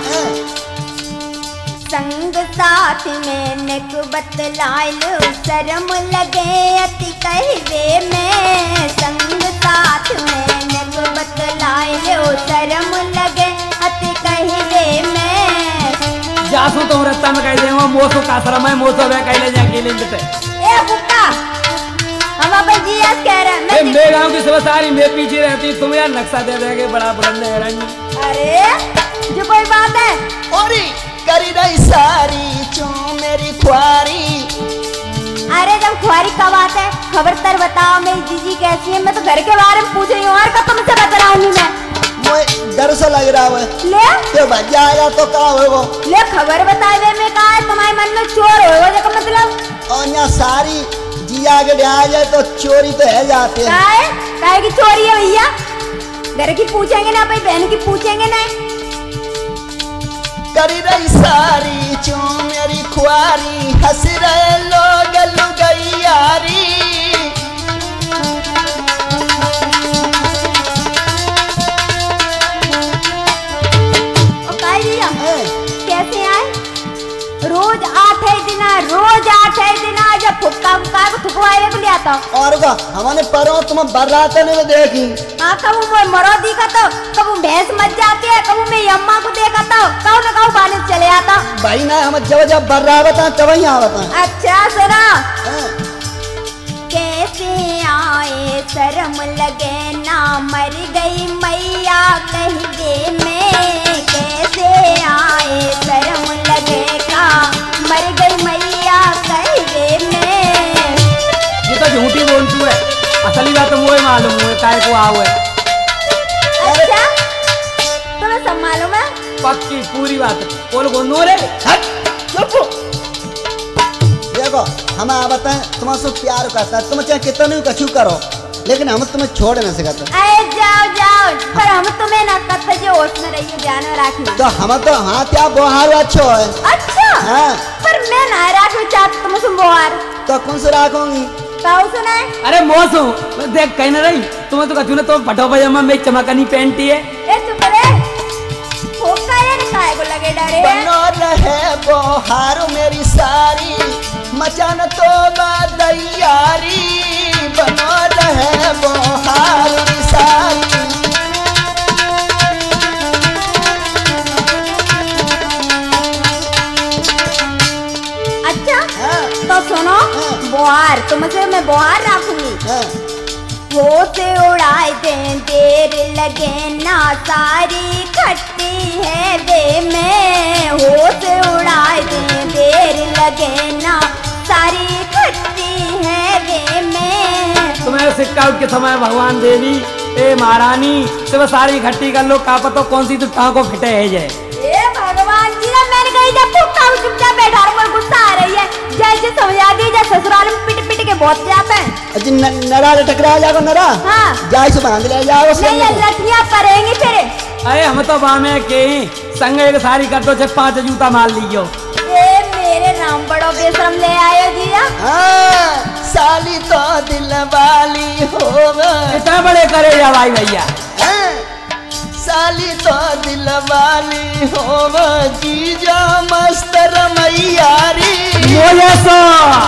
S3: संग साथ में नेक बतलाए लो शर्म लगे अति कहवे में संग साथ में नेक बतलाए लो शर्म लगे अति कहवे में
S1: जासू तो रस्ता में कह देंगे मोसो का शर्म है मोसो वे कह ले जाके ले लेते
S3: ए बुक्का हम अपन जीएस कह रहे हैं
S1: ए,
S3: मैं
S1: मेरे गांव की सुबह सारी मैं पीछे रहती तुम यार नक्शा दे देंगे बड़ा बुलंद है रंग
S3: अरे जो कोई बात है
S2: और करी रही सारी चू मेरी ख्वारी
S3: अरे जब खुआरी का बात है खबर तर बताओ मेरी जीजी कैसी है मैं तो घर के बारे में पूछ रही हूँ और कब तुमसे बतलाऊंगी मैं
S2: मुझे डर सा लग रहा है
S3: ले
S2: तो बच जाएगा तो क्या होगा
S3: ले खबर बताए में कहा है तुम्हारे मन में चोर होगा जब मतलब
S2: और यहाँ सारी जिया के आ जाए तो चोरी तो है जाते हैं
S3: काहे काहे की चोरी है भैया घर की पूछेंगे ना भाई बहन की पूछेंगे ना
S2: करी रही सारी चू मेरी ख्वारी हंस रहे लोग लुगैयारी
S3: और काहे भैया कैसे आए रोज आठ है दिना रोज आठ है दिना जब फुक्का फुक्का को थुकवाए को ले आता
S2: और का हमारे परों तुम बर्राते नहीं देखी
S3: हाँ कबू मैं मरो दिखा तो कबू भैंस मच जाती है कबू मैं अम्मा को देखा तो कहूँ ना कहूँ बाने चले आता
S2: भाई ना हम जब जब बर्रावत हैं तब ही आवत हैं
S3: अच्छा सुना कैसे आए शर्म लगे ना मर गई मैया कह दे में कैसे आए शर्म लगे का मर गई मैया कह दे में
S1: ये तो झूठी बोलती है असली बात तो मुझे मालूम है काय को आओ है
S3: अच्छा तुम्हें सब मालूम है
S1: पक्की पूरी बात बोल गोंदो रे
S2: हट चुप देखो हम आवत हैं तुम्हारे से प्यार करता है तुम चाहे कितना भी कछु करो लेकिन हम तुम्हें छोड़ नहीं सकते
S3: अरे जाओ जाओ पर हम तुम्हें ना कत जो होश में रहियो ध्यान में रखियो
S2: तो हम तो हाँ क्या बोहार अच्छो है
S3: अच्छा
S2: हाँ
S3: पर मैं ना रखो चाहती तुम सुन बोहार
S2: तो कौन से रखूंगी
S3: काऊ सुनाए
S1: अरे मौसू देख कहीं ना रही तुम्हें तो कचू ना तो फटो पजामा में चमकनी पहनती है
S3: ए चुप रे होका यार काय को लगे डरे
S2: बनो रहे बोहार मेरी सारी मचान तो बदैयारी बनो रहे बोहार मेरी सारी
S3: देर लगे ना सारी खट्टी है वे मैं होश उड़ाए दे देर लगे ना सारी खट्टी है वे मैं।
S1: तुम्हें सिक्का उठ के समय भगवान देवी ए महारानी तुम्हें सारी इकट्ठी कर लो का पता कौन सी तो टाँगों फिटे है जाए।
S3: ए भगवान जी ना मैंने कही जब फुक्का चुपचाप बैठा रहा कोई गुस्सा आ रही है जैसे समझा दी जैसे ससुराल में पिट पिट के बहुत जाते हैं।
S2: अजी न, नरा टकरा जाओ नरा
S3: हाँ
S2: जाए से बांध ले जाओ
S3: नहीं ये लठियां पड़ेंगी फिर।
S1: अरे हम तो बामे के संग एक सारी कर दो छे पांच जूता मार लियो।
S3: ए मेरे राम बड़ो बेशरम ले आयो जीजा।
S2: हाँ साली तो दिल वाली होगा
S1: इतना बड़े करे जा भाई भैया।
S2: हाँ, साली तो दिल वाली होगा जीजा मस्त रमैयारी
S1: मोये सो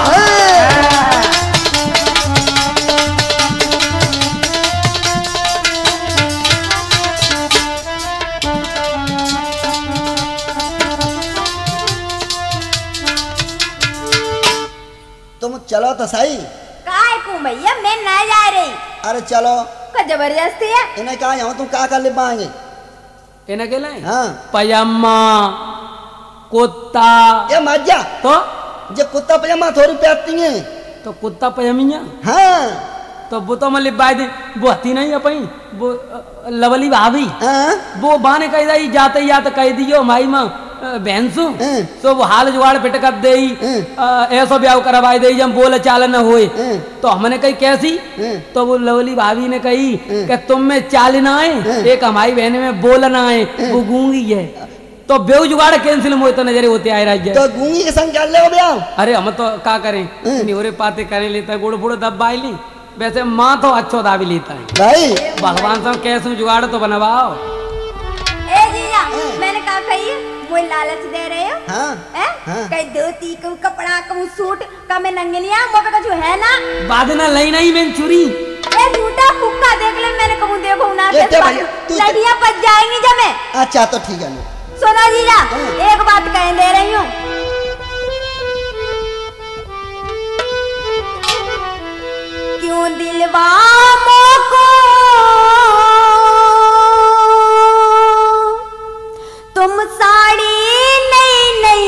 S2: तुम चलो तो सही।
S3: काय को भैया मैं ना जा रही।
S2: अरे चलो
S3: का जबरदस्ती है।
S2: इन्हें कहा यहाँ तुम क्या कर ले पाएंगे।
S1: इन्हें के लाए
S2: हाँ
S1: पजामा कुत्ता
S2: ये मजा
S1: तो
S2: जो कुत्ता पजामा थोड़ी पहनती है
S1: तो कुत्ता पजामिया
S2: हाँ
S1: तो वो तो मतलब बाय दे वो हती नहीं अपनी वो अ, लवली भाभी
S2: हाँ
S1: वो बाने कह दी जाते ही जाते कह दियो माई माँ बहनसू
S2: हम्म।
S1: तो वो हाल जुगाड़ पिट कर दे
S2: हम्म।
S1: ऐसा ब्याह करवाई दे जब बोले चाल न होए
S2: हम्म।
S1: तो हमने कही कैसी
S2: हम्म।
S1: तो वो लवली भाभी ने कही
S2: हम्म।
S1: कि तुम में चाल ना आए
S2: हम्म।
S1: एक हमारी बहन में बोलना आए वो गूंगी है तो बेउ जुगाड़ कैंसिल मोए तो नजरे होते आए राज्य
S2: तो गूंगी के संग कर ले ब्याह।
S1: अरे हम तो क्या करें
S2: हम्म।
S1: निवरे पाते करे लेता गुड़ बुड़ दबाई ली वैसे माँ तो अच्छो दाबी लेता है
S2: भाई
S1: भगवान सब कैसे जुगाड़ तो बनवाओ।
S3: ए जीजा मैंने कहा कही मुझे लालच दे रहे हो।
S2: हाँ
S3: हैं?
S2: हाँ।
S3: कहीं धोती कहूँ कपड़ा कहूँ सूट का मैं नंगनिया मोपे कछु है ना।
S1: बाद ना लई नहीं मैं चुरी
S3: ए झूठा फुक्का देख ले मैंने कहूँ देखो ना
S2: ये क्या भैया, तू-
S3: लड़ियाँ बच जाएंगी जब मैं।
S2: अच्छा तो ठीक है
S3: सुनो जीजा
S2: हाँ।
S3: एक बात कह दे रही हूँ क्यों दिलवा को तुम साड़ी नहीं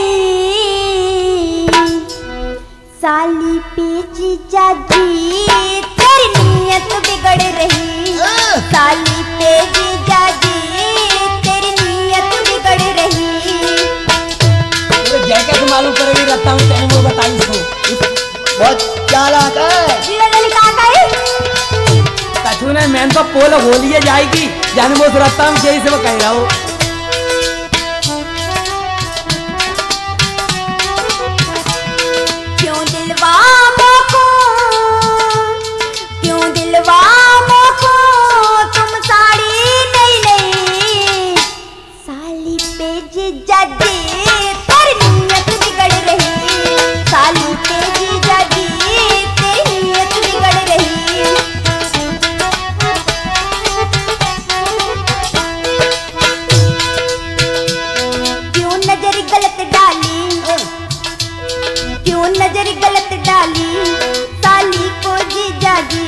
S3: नहीं साली पे जीजा जी तेरी नीयत बिगड़ रही
S2: हाँ।
S3: साली पे जीजा जी तेरी नीयत बिगड़ रही।
S1: तो जैकेट मालूम करेगी रत्ता में तेरे वो बताई इसको
S2: बहुत चालाक है।
S3: जीजा जल्दी कहा गई
S1: कछु ने मैं तो पोल होलिए जाएगी जाने वो रत्ता में जैसे वो कह रहा हो।
S3: क्यों दिलवा को क्यों दिलवा को तुम साड़ी नहीं नहीं साली पे जीजा जी तेरी नीयत बिगड़ रही साली पे जीजा जी तेरी नीयत बिगड़ रही। क्यों नजर गलत डाली क्यों नजर गलत डाली साली को जीजा जी।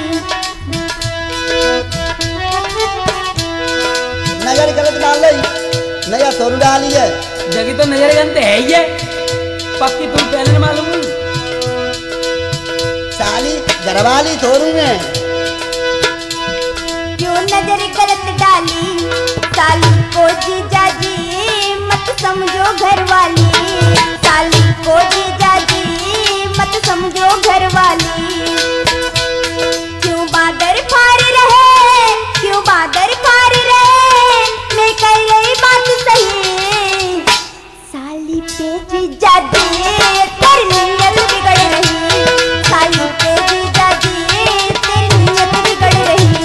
S2: नजर गलत डाल ली नजर थोड़ी डाली है।
S1: जगी तो नजर जानते है ही है पक्की तुम पहले मालूम है।
S2: साली घरवाली थोड़ी में
S3: क्यों नजर गलत डाली साली को जीजा जी मत समझो घर वाली साली को जीजा जी मत समझो घर वाली। क्यों बादर फार रहे क्यों बादर फार रहे मैं कह रही बात सही साली पे जीजा जी तेरी नीयत बिगड़ रही साली पे जीजा जी तेरी नीयत बिगड़ रही।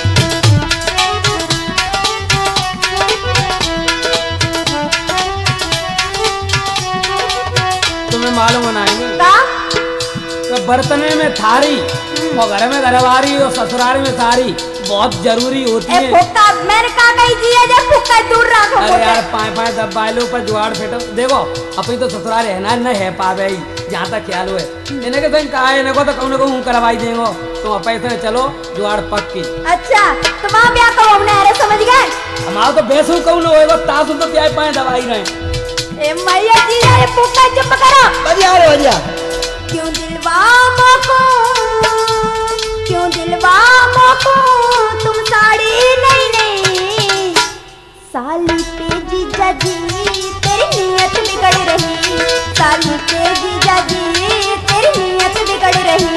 S1: तुम्हें मालूम होना है
S3: का
S1: तो बर्तने में थारी और घर में घरवारी और ससुराल में सारी बहुत जरूरी होती
S3: ए
S1: है।
S3: फुक्का मैंने कहा कही जी है जब फुक्का दूर रखो
S1: अरे
S3: फुक्का।
S1: यार पाए पाए दबाइलों पर जुगाड़ फेटो देखो अपनी तो ससुराल रहना न है पावे ही जहाँ तक ख्याल हुए इन्हें के संग कहा इन्हें को तो कहूँ ना कहूँ करवाई देंगे तुम पैसे चलो जुगाड़ पक्की।
S3: अच्छा तुम्हारा ब्याह कब हमने
S1: हमारा तो बेसू कहूँ ना होएगा तासु तो प्याय पाए दवाई रहे
S3: ए मैया जी ये फुक्का चुप करो।
S2: बढ़िया रे बढ़िया।
S3: क्यों दिलवा मोको क्यों दिलवा मोको तुम साड़ी नहीं नहीं साली पे जीजा जी तेरी नीयत बिगड़ रही साली पे जीजा जी तेरी नीयत बिगड़ रही।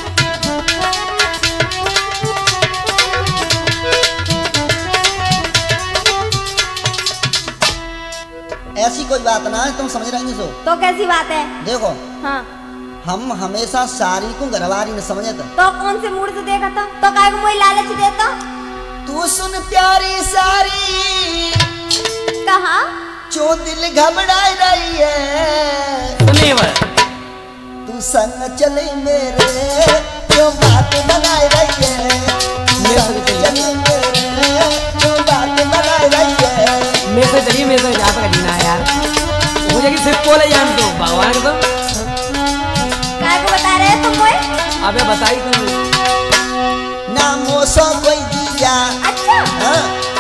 S2: ऐसी कोई बात ना है, तुम समझ रही सो।
S3: तो कैसी बात है?
S2: देखो
S3: हाँ
S2: हम हमेशा सारी को घरवारी में समझे था।
S3: तो कौन से मूड से देखा था तो काय को मोई लालच देता।
S2: तू सुन प्यारी सारी
S3: कहा
S2: जो दिल घबरा रही है
S1: सुने वो
S2: तू संग चले मेरे क्यों बात बनाए रही है संग चले मेरे क्यों बात बनाए रही है।
S1: मेरे से चलिए मेरे से जा तक जीना है यार मुझे कि सिर्फ बोले जान तो भगवान को
S3: काय को बता रहे तुम मोई।
S1: अबे बताई तुम
S2: ना मोसो कोई दिया
S3: अच्छा
S2: हाँ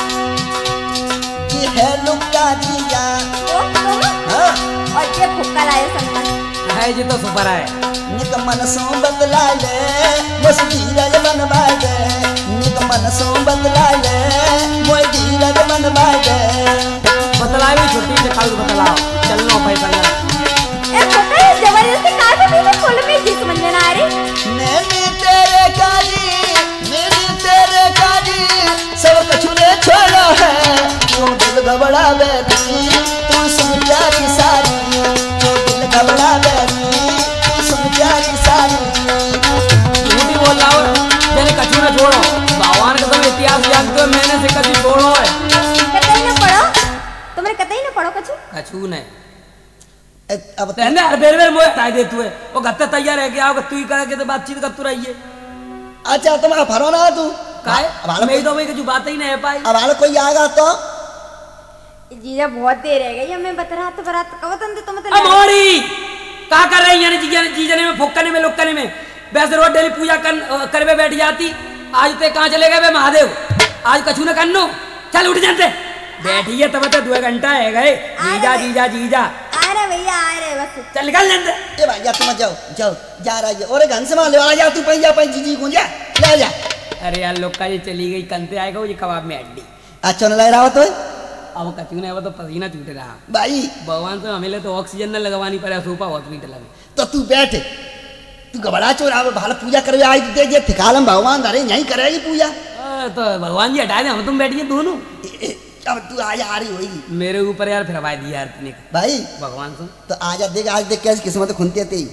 S2: कि है लुका दिया
S3: ओ तुम
S2: हाँ
S3: और ये फुक्का लाए संगत
S1: है जी तो सुपर है
S2: निक मनसों बदला ले बस धीरज बनवा दे निक मनसों बदला ले मोय धीरज बनवा दे।
S1: बतलाए भी छोटी से काल बतलाओ चलनो फैसला
S3: ए पता है जबरदस्ती काय को भी फुल में जी समझ में ना आ रही।
S2: मैंने तेरे काजी मेरी तेरे काजी सब कुछ ने छोड़ा है क्यों दिल घबरा बैठी तू सुन प्यारी सारी क्यों दिल घबरा बैठी तू सुन प्यारी सारी।
S1: झूठी बोल रहा हो मैंने कछु ना छोड़ो भगवान का तुम इतिहास जानते हो मैंने से कछु छोड़ो है
S3: कतई न पढ़ो तुमने कतई न पढ़ो कछु
S1: कछु नहीं
S2: ए, अब
S1: तेने हर बेर बेर मोए हटाई दे तू है वो गत्ता तैयार है कि आओ तू ही करेगे तो बातचीत कर तू रही है
S2: अच्छा तुम्हारा फरो ना तू
S1: काहे
S2: अब हाल
S1: मैं तो भाई कुछ बात ही नहीं है पाई
S2: अब हाल कोई आएगा तो
S3: जीजा बहुत देर रह गई हमें बतरा तो बरात कब तंदे तुम तो
S1: अमोरी का कर रही है जीजा जीजने में फुक्कने में लुक्कने में वैसे रोज डेली पूजा कर करवे बैठ जाती आज ते कहाँ चले गए महादेव आज कछु न करनो चल उठ जाते बैठी है तब तो दो घंटा है गए जीजा जीजा जीजा
S3: आ रहे भैया आ रहे बस
S1: चल निकल जाते
S2: ए भाई जा तुम जाओ जाओ जा रहा है और घन से मान ले आ जा तू पै जा पै जीजी को जा ले जा।
S1: अरे यार लोग का ये चली गई कंते आएगा वो ये कबाब में हड्डी
S2: अच्छा न लग रहा हो तो
S1: अब कचू ने वो तो पसीना छूट रहा
S2: भाई
S1: भगवान से हमें तो ऑक्सीजन न लगवानी पड़े सोपा हॉस्पिटल में
S2: तो तू बैठ तू घबरा चोर अब भाला पूजा करवे आज दे जे ठिकालम भगवान धरे यहीं करेगी पूजा
S1: अ, तो भगवान जी हटा दे हम तुम बैठिए दोनों
S2: ए, ए, अब तू आज आ रही होगी
S1: मेरे ऊपर यार फिर हवाई दिया यार तूने
S2: भाई
S1: भगवान से
S2: तो आजा देख आज देख कैसे किस्मत खुनते थे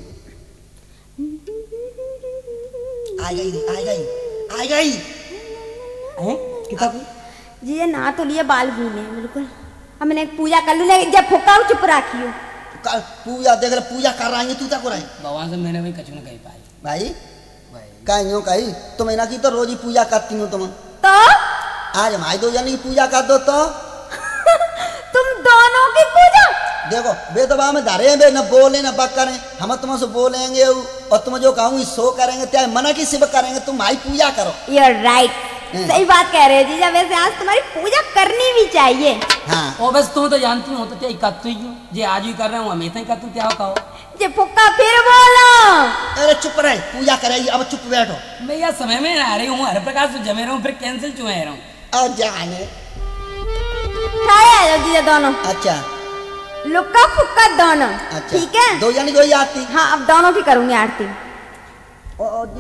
S2: आ गई आ गई आ गई
S1: हैं किताब
S3: जीजा ना तो लिए बाल भूले बिल्कुल हमने पूजा कर लू जब फुक्का चुप रखियो
S2: कल पूजा देख ले पूजा कर रही है तू क्या कर रही
S1: भगवान से मैंने वही कचू न कही पाई
S2: भाई
S1: भाई
S2: कहीं यूं कही तुम इना की तो रोज ही पूजा करती हूँ तुम
S3: तो
S2: आज हमारी दो जन की पूजा कर दो तो
S3: तुम दोनों की पूजा
S2: देखो बे तो में धरे बे न बोले न बक करें हम तुमसे बोलेंगे और तुम जो कहूँ सो करेंगे त्या मना की सिर्फ करेंगे तुम भाई पूजा करो।
S3: यू आर राइट सही बात कह रहे हो जीजा वैसे आज तुम्हारी पूजा करनी भी चाहिए।
S2: हाँ
S1: और बस तू तो जानती हो तो क्या करती हूँ जे आज ही कर रहा हूँ हमेशा ही करती हूँ क्या कहो
S3: जे फुक्का फिर बोलो
S2: अरे चुप रहे पूजा करेगी अब चुप बैठो
S1: मैं यार समय में आ रही हूँ हर प्रकार से जमे रहा हूँ फिर कैंसिल क्यों आ रहा हूँ
S2: और जाने
S3: खड़े आ जाओ जीजा दोनों
S2: अच्छा
S3: लुक्का फुक्का दोनों
S2: अच्छा
S3: ठीक है
S2: दो जन को ही आती
S3: हाँ अब दोनों की करूंगी आरती।
S2: ओ- ओ-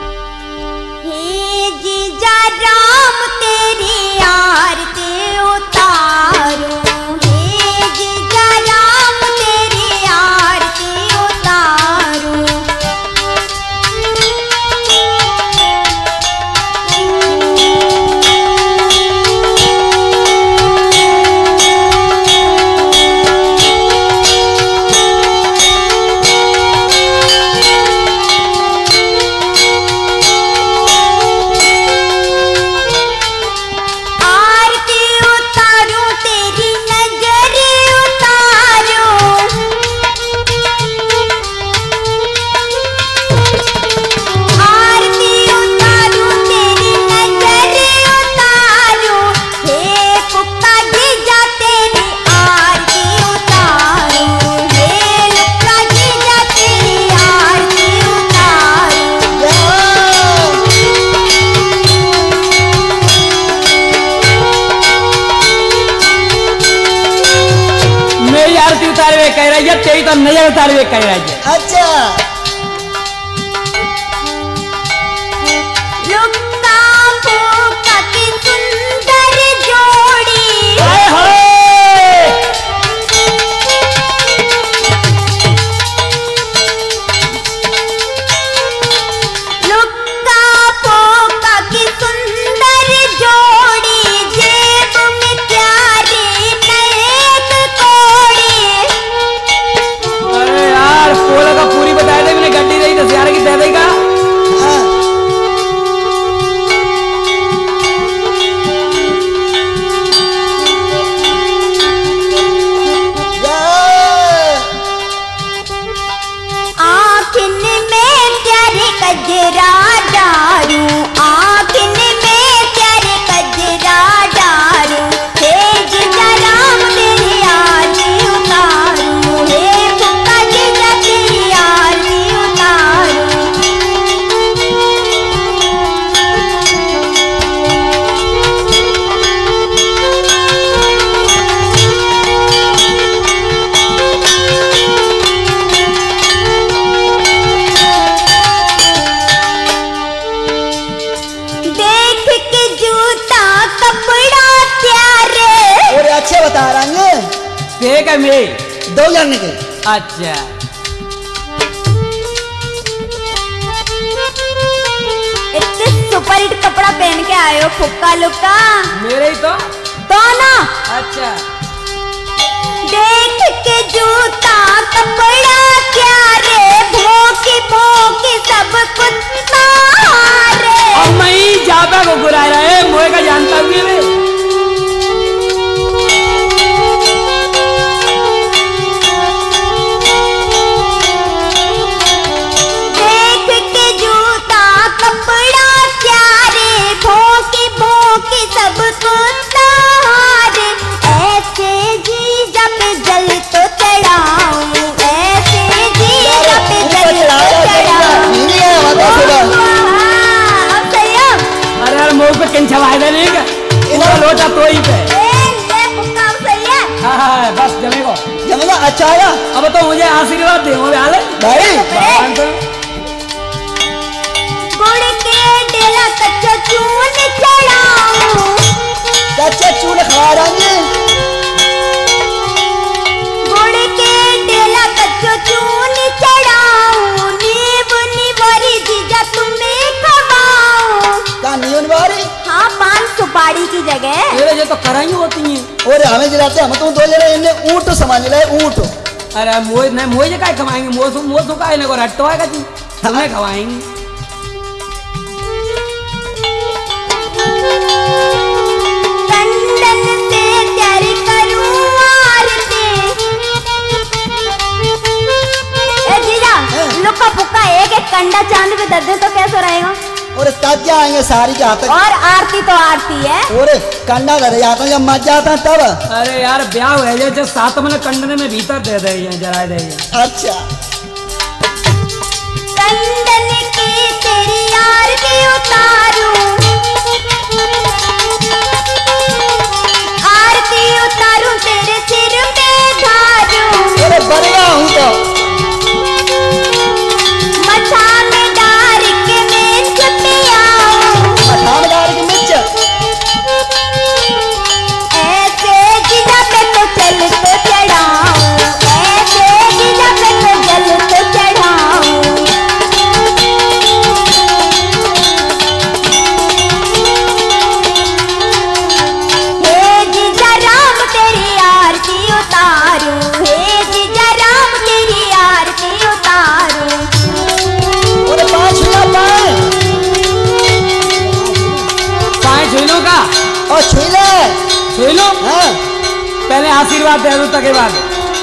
S3: हे जीजा राम तेरी आरती उतारो हे जीजा राम तेरी आरती उतारो
S1: ही तो नजर उतार वे कह रहा है।
S2: अच्छा
S3: लुक्का फूका की सुंदर जोड़ी,
S1: हाय हाय
S3: लुक्का फूका की सुंदर जोड़ी, जेब में प्यारी नेक कोड़ी।
S1: अरे यार पोला का पूरी बताया दे, मैंने गड्डी रही दस हजार की दे देगा।
S2: हाँ। या।
S3: आँखिन में प्यारे कजरा डारू, आँखिन में प्यारे कजरा डारू, तेज जराम तेरी आरती उतारू, हे फुक्का जीजा तेरी आरती उतारू। देख के जूता कपड़ा प्यारे,
S2: और अच्छे बता रहे हैं
S1: ठीक है मेरे।
S2: दो जानने के।
S1: अच्छा
S3: इतने सुपर हिट कपड़ा पहन के आए हो फुक्का लुक्का
S1: मेरे ही तो।
S3: तो ना।
S1: अच्छा
S3: देख के जूता कपड़ा प्यारे, भोंकी भोंकी सब कुछ तारे।
S1: अब मैं ही जाबा को बुरा रहा है, मोए का जानता हुए मैं।
S3: देख के जूता कपड़ा प्यारे, भोंकी भोंकी सब कुछ तारे। ऐसे जीजा पे जल तो चढ़ाऊं, ऐसे जीजा पे जल तो चढ़ाऊं।
S2: नहीं है बता सुबह।
S3: हाँ, सही है।
S1: अरे यार मोह पे किन छवाए दे नहीं का, वो लोटा तो ही पे।
S3: ए, ये फुक्का सही है।
S1: हाँ हाँ बस जमेगा।
S2: जमला अच्छा आया
S1: अब तो मुझे आशीर्वाद दे वो हाल
S2: भाई।
S1: भगवान तो।
S3: गुड़ के डेला कच्चा चून चढ़ाऊं,
S2: कच्चे चूल्हे खवा रहे हैं।
S3: गुड़ के डेला कच्चा चून चढ़ाऊं, नींब निवारी जीजा तुम्हें खवाऊं।
S2: का नियन बारी
S3: हाँ, पान सुपारी की जगह।
S1: मेरे जो तो कराई होती हैं।
S2: और हमें जिलाते हम तुम दो जने इन्हें ऊँट समझ ले ऊँट।
S1: अरे मोह नहीं मोह जे काय खवाएंगे, मोह सु मोह सु का इनको रट्टो आएगा जी, हमें खवाएंगे।
S3: कंडन से तैयारी करूं आरती। ए जीजा, लुक्का फुक्का एक एक कंडा चांद पे दे दे तो कैसे रहेगा?
S2: और तब क्या आएंगे सारी के हाथ
S3: और आरती तो आरती है।
S2: और कंडा कर जाता जब मज जाता तब।
S1: अरे यार ब्याह हो जाए जब सात मन कंडने में भीतर दे दे जरा दे।
S2: अच्छा
S3: कंडन की तेरी आरती उतारूं, आरती उतारूं तेरे सिर में धारूं।
S2: अरे बढ़िया हूँ तो
S3: मछा में डार के मैं चुटियाऊं,
S2: मठानदार की मिर्च।
S3: ऐसे जीजा पे तो चल तो चढ़ाऊं, ऐसे जीजा पे तो जल तो चढ़ाऊं। हे जीजा राम तेरी आरती उतारूं, हे जीजा राम तेरी आरती उतारूं।
S2: और पाँच छुआ पाए
S1: पाए छुईलो का
S2: और छुले।
S1: छुईलो
S2: हाँ
S1: पहले आशीर्वाद दे दो तक के बाद।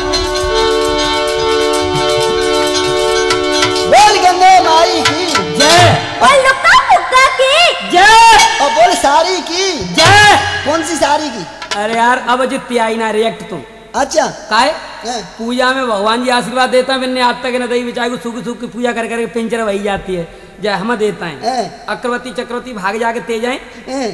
S2: बोल गंगे माई की
S1: जय
S3: और लुक्का फुक्का की
S1: जय
S2: और बोल सारी की।
S1: जय।
S2: कौन सी सारी की?
S1: अरे यार अब जितनी आई ना रिएक्ट तुम
S2: अच्छा
S1: काहे
S2: हाँ।
S1: पूजा में भगवान जी आशीर्वाद देता है, मैंने आज तक न दही बिचाई को सूख सूख की पूजा कर करके पिंजर वही जाती है, जय हम देता है।
S2: हैं।
S1: अक्रवती चक्रवती भाग जाके तेज आए।
S2: हैं।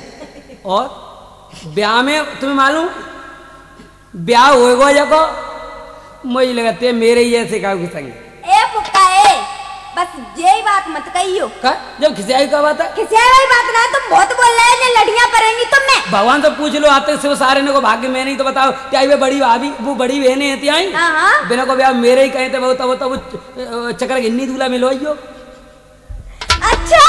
S1: और ब्याह में तुम्हें मालूम ब्याह होएगा जको मुझे लगते मेरे ही ऐसे का संग
S3: ए फुक्का ए बस यही बात मत कहियो।
S1: का जब खिसियाई का बात है
S3: किसी वाली बात ना तुम बहुत बोल रहे हैं लड़ियां पड़ेंगी तुमने।
S1: भगवान तो पूछ लो आते से वो सारे ने को भाग्य में नहीं तो बताओ क्या वे बड़ी भाभी वो बड़ी बहनें हैं त्याई
S3: हाँ हाँ
S1: बिना को ब्याह मेरे ही कहे थे वो तो वो तो वो चक्कर गिन्नी दूल्हा मिलो यो
S3: अच्छा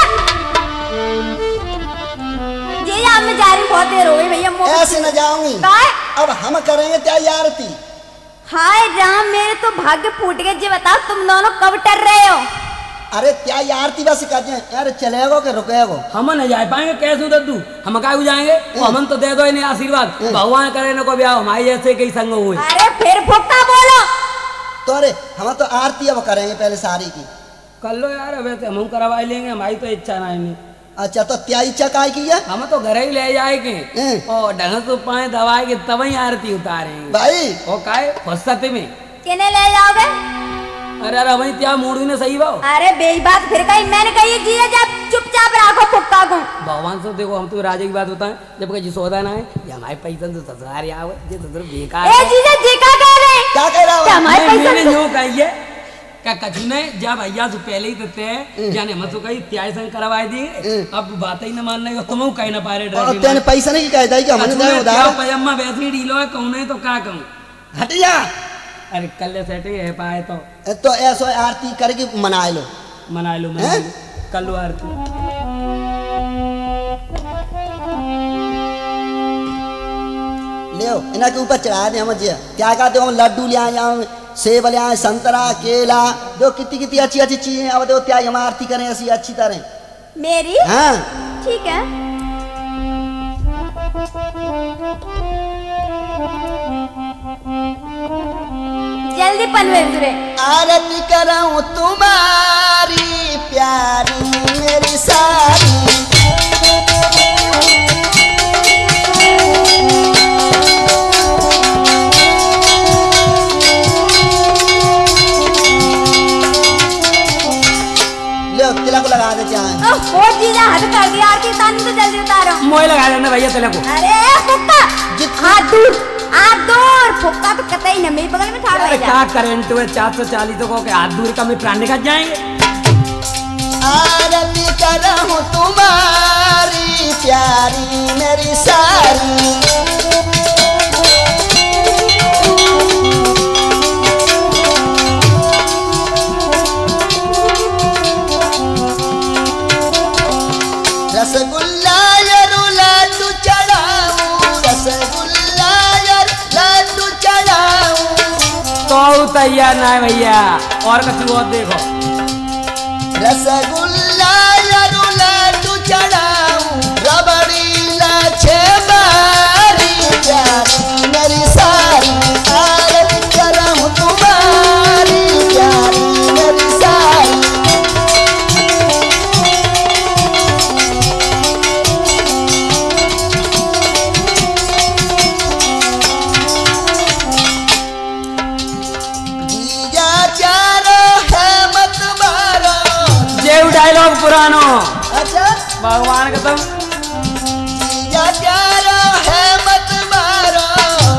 S3: ये यार मैं जा रही बहुत देर हो गई भैया मो-
S2: ऐसे न जाऊंगी।
S3: काय?
S2: अब हम करेंगे तैयार आरती।
S3: हाय राम मेरे तो भाग्य फूट गए। जी बताओ तुम दोनों कब डर रहे हो?
S2: अरे क्या ये आरती बस कहते हैं यार चलेगो कि रुकेगो?
S1: हम न जा पाएंगे कैसे दद्दू हम काय जाएंगे हम तो दे दो इन्हें आशीर्वाद भगवान करे न को ब्याह हमारे जैसे कई संग हुए।
S3: अरे फिर फुक्का बोलो।
S2: तो अरे हम तो आरती अब करेंगे पहले सारी की।
S1: कर लो यार वैसे हम करवा लेंगे हमारी तो इच्छा ना है।
S2: अच्छा तो क्या इच्छा काय की है?
S1: हम तो घर ही ले जाएंगे
S2: हम्म।
S1: और ढंग से पाए दवाएंगे तब ही आरती उतारेंगे
S2: भाई
S1: और काय फुर्सत में
S3: किने ले जाओगे?
S1: अरे अरे वही त्या मूड ने सही बाओ
S3: अरे बेई बात फिर कही मैंने कही जी जब चुपचाप रखो फुक्का को।
S1: भगवान से देखो हम तो राजा की बात बताएं जब कहीं सौदा ना है ये हमारे पैसा तो ससुराल आवे ये ससुर बेकार
S3: ए जीजा जी का कह रहे हैं?
S2: क्या कह रहा
S3: क्या
S2: हूँ?
S3: हमारे
S1: नहीं,
S3: पैसा
S1: मैंने
S3: तो-
S1: जो कही है क्या कछु ने जब भैया से पहले ही देते हैं जाने हम तो कही त्याई संग करवाए दिए अब बात ही न मान रहे तुम कहीं ना पा रहे
S2: और तेने पैसा नहीं कहता कि हमने दे उधार।
S1: पयम्मा वैसे ढीलो है कहूँ नहीं तो क्या कहूँ
S2: हटिया।
S1: अरे कल सेट है पाए तो
S2: तो ऐसो आरती करके मना लो।
S1: मना लो मना लो कर लो आरती
S2: ले इन्हें के ऊपर चढ़ा दे हम जी क्या कहते हो हम लड्डू ले आए हम सेब ले आए संतरा केला जो कितनी कितनी अच्छी अच्छी चीजें अब देखो क्या हम आरती करें ऐसी अच्छी तरह।
S3: मेरी
S2: हाँ
S3: ठीक है। जल्दी पनवे तुरे
S2: आरती कराऊं तुम्हारी प्यारी मेरी सारी। लो तिलक को लगा देते हैं।
S3: ओ जीजा हद कर दिया आरती तानी तो जल्दी उतारो।
S1: मोह लगा देना भैया तेरे को
S3: अरे फुक्का हाथ दूर हाथ दूर फुक्का तो कतई न मेरे बगल में ठाड़
S1: अरे
S3: रह जा।
S1: क्या करेंट हुए चार सौ चालीस को के हाथ दूर का मैं प्राण निकल जाएंगे।
S2: आरती कराऊं तुम्हारी प्यारी मेरी सारी। रसगुल्ला यारू लड्डू चढ़ाऊं रसगुल्ला यारू लड्डू चढ़ाऊं।
S1: तो तैयार ना है भैया और कछु और देखो
S2: रसगुल्ला यारू लड्डू चढ़ाऊं रबड़ी लाछे बारी प्यारी मेरी सारी। आरती कराऊं तुम्हारी प्यारी मेरी सारी। जीजा चारो है मत मारो।
S1: जेव डायलॉग पुरानो
S2: अच्छा
S1: भगवान का तुम
S2: जीजा चारो है मत मारो।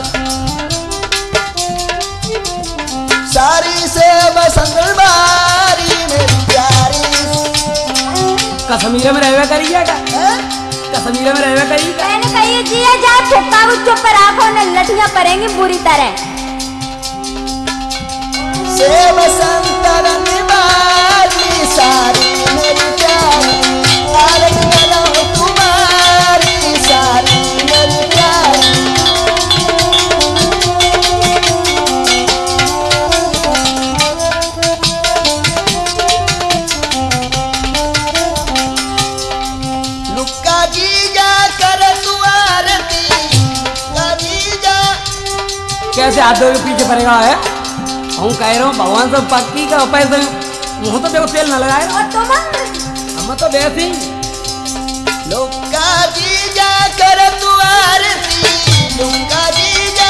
S2: सारी से बसंत बारी मेरी प्यारी।
S1: कश्मीर में रहवे करिए का
S2: हैं?
S1: कश्मीर में रहवे करिए का
S3: मैंने कही जीजा जा फुक्का को चुप रखो न लठियां पड़ेंगी बुरी तरह।
S2: से बसंत रंग बारी सारी मेरी प्यारी। आरती कराऊं तुम्हारी सारी मेरी प्यारी। लुक्का जीजा कर तू आरती। लुक्का जीजा
S1: कैसे हाथ धो के पीछे पड़ेगा है हम कह रहा हूँ भगवान सब पक्की का पैसे मुँह तो देखो तेल न लगाए
S3: और तुम
S1: हम तो वैसे ही
S2: लुक्का जीजा कर तू आरती। लुक्का जीजा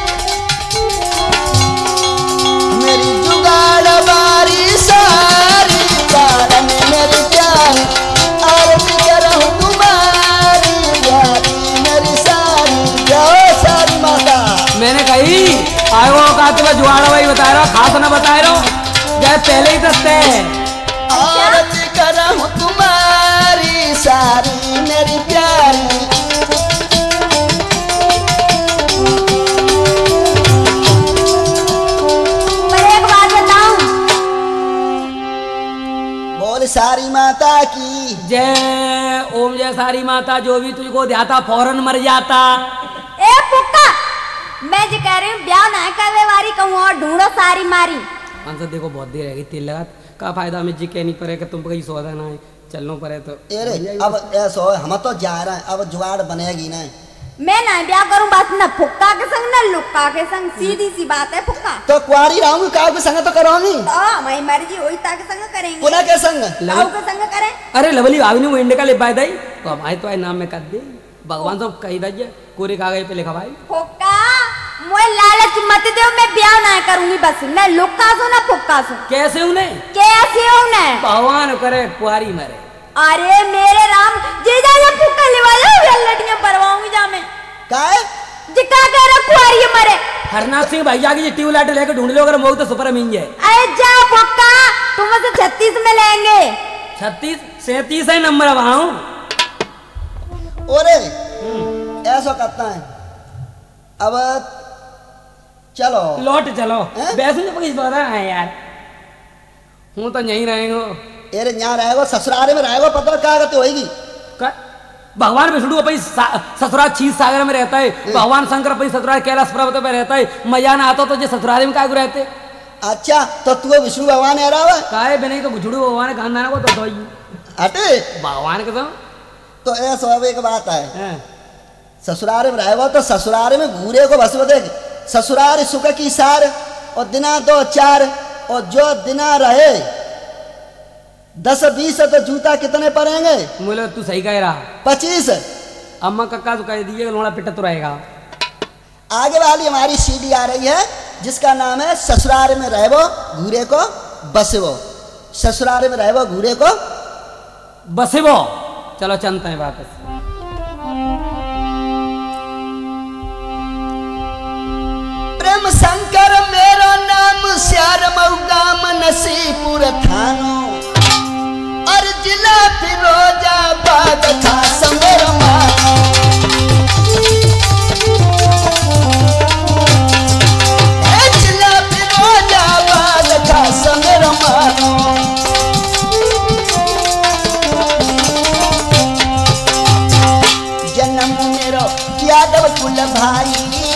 S2: मेरी जुगाड़ बारी सारी कारण मेरी प्यारी। आरती कराऊं तुम्हारी प्यारी मेरी सारी। जय सारी माता।
S1: मैंने कही आयो का तुम्हें जुआड़ा भाई बता रहा खास ना बता रहा जय पहले ही दस्ते
S2: आरती करा हूँ तुम्हारी सारी मेरी प्यारी।
S3: पर एक बात बताऊं,
S2: बोल सारी माता की
S1: जय ओम जय सारी माता। जो भी तुझको ध्याता फौरन मर जाता।
S3: ए पुक्का, मैं जो कह रही हूँ ब्याह ना करवे वारी कहूँ और ढूंढो सारी मारी।
S1: हमसे देखो बहुत देर रह गई तेल लगा का फायदा हमें जी के नहीं पड़े कि तुम कहीं सौदा ना है चलना पड़े तो।
S2: अरे अब ऐसा हो, हम तो जा रहे हैं, अब जुगाड़ बनेगी ना।
S3: मैं ना ब्याह करूं बस न फुक्का के संग न लुक्का के संग, सीधी सी बात है फुक्का।
S2: तो कुआरी रहूंगी, काऊ के संग तो करूंगी।
S3: तो हमारी मर्जी वही ता के संग करेंगे।
S2: पुनः के संग
S3: काऊ के संग करें।
S1: अरे लवली भाभी ने वो इंडे का ले पाए दाई तो हमारे तो नाम में कर दे भगवान सब कही दीजिए कोरे कागज पे लिखा भाई।
S3: फुक्का मोए लालच मत दो, मैं ब्याह ना करूंगी बस न लुक्का सो न फुक्का सो।
S1: कैसे उन्हें
S3: कैसे हो न
S1: भगवान करे कुआरी मरे।
S3: अरे मेरे राम जीजा ये फुक्का लिवा जाओ लड़ियां परवाऊंगी जा मैं
S2: काय
S3: जिका कह रहा कुआरी मरे।
S1: हरनाथ सिंह भैया की ट्यूब लाइट लेकर ढूंढ लो अगर मऊ तो सुपर मिल जाए।
S3: अरे जा फुक्का तुम से छत्तीस में लेंगे।
S1: छत्तीस सैतीस है नंबर वहां।
S2: ओरे ऐसा करता है अब चलो
S1: लौट चलो
S2: हैं?
S1: वैसे तो किस बात है यार हूँ तो यहीं रहेंगे।
S2: अरे यहाँ रहेगो ससुराल में रहेगो पता क्या करते होगी।
S1: भगवान विष्णु अपनी ससुराल क्षीर सागर में रहता है। भगवान शंकर अपनी ससुराल कैलाश पर्वत में रहता है। मजा ना आता तो जो ससुराल में क्या रहते।
S2: अच्छा तो तू विष्णु भगवान है रहा
S1: काहे भी नहीं तो बुझड़ू भगवान खानदान को तो
S2: हटे
S1: भगवान के
S2: तो ऐसा एक बात है
S1: तो
S2: ससुराल में रहेगा तो ससुराल में घूरे को बस देख ससुराल सुख की सार और दिना दो चार और जो दिना रहे दस बीस तो जूता कितने पड़ेंगे।
S1: बोले तू सही कह रहा
S2: पच्चीस।
S1: अम्मा कक्का तो कह दीजिए लोड़ा पिटा तो रहेगा।
S2: आगे वाली हमारी सीडी आ रही है जिसका नाम है ससुराल में रहबो घूरे को बसवो। ससुराल में रहबो घूरे को
S1: बसबो। चलो चलते हैं वापस।
S2: प्रेम शंकर मेरो नाम श्यार मऊगा नसीपुर थानो और जिला फिरोजाबाद था समर मानो। ए जिला फिरोजाबाद था समर मानो। जन्म मेरो यादव कुल भाई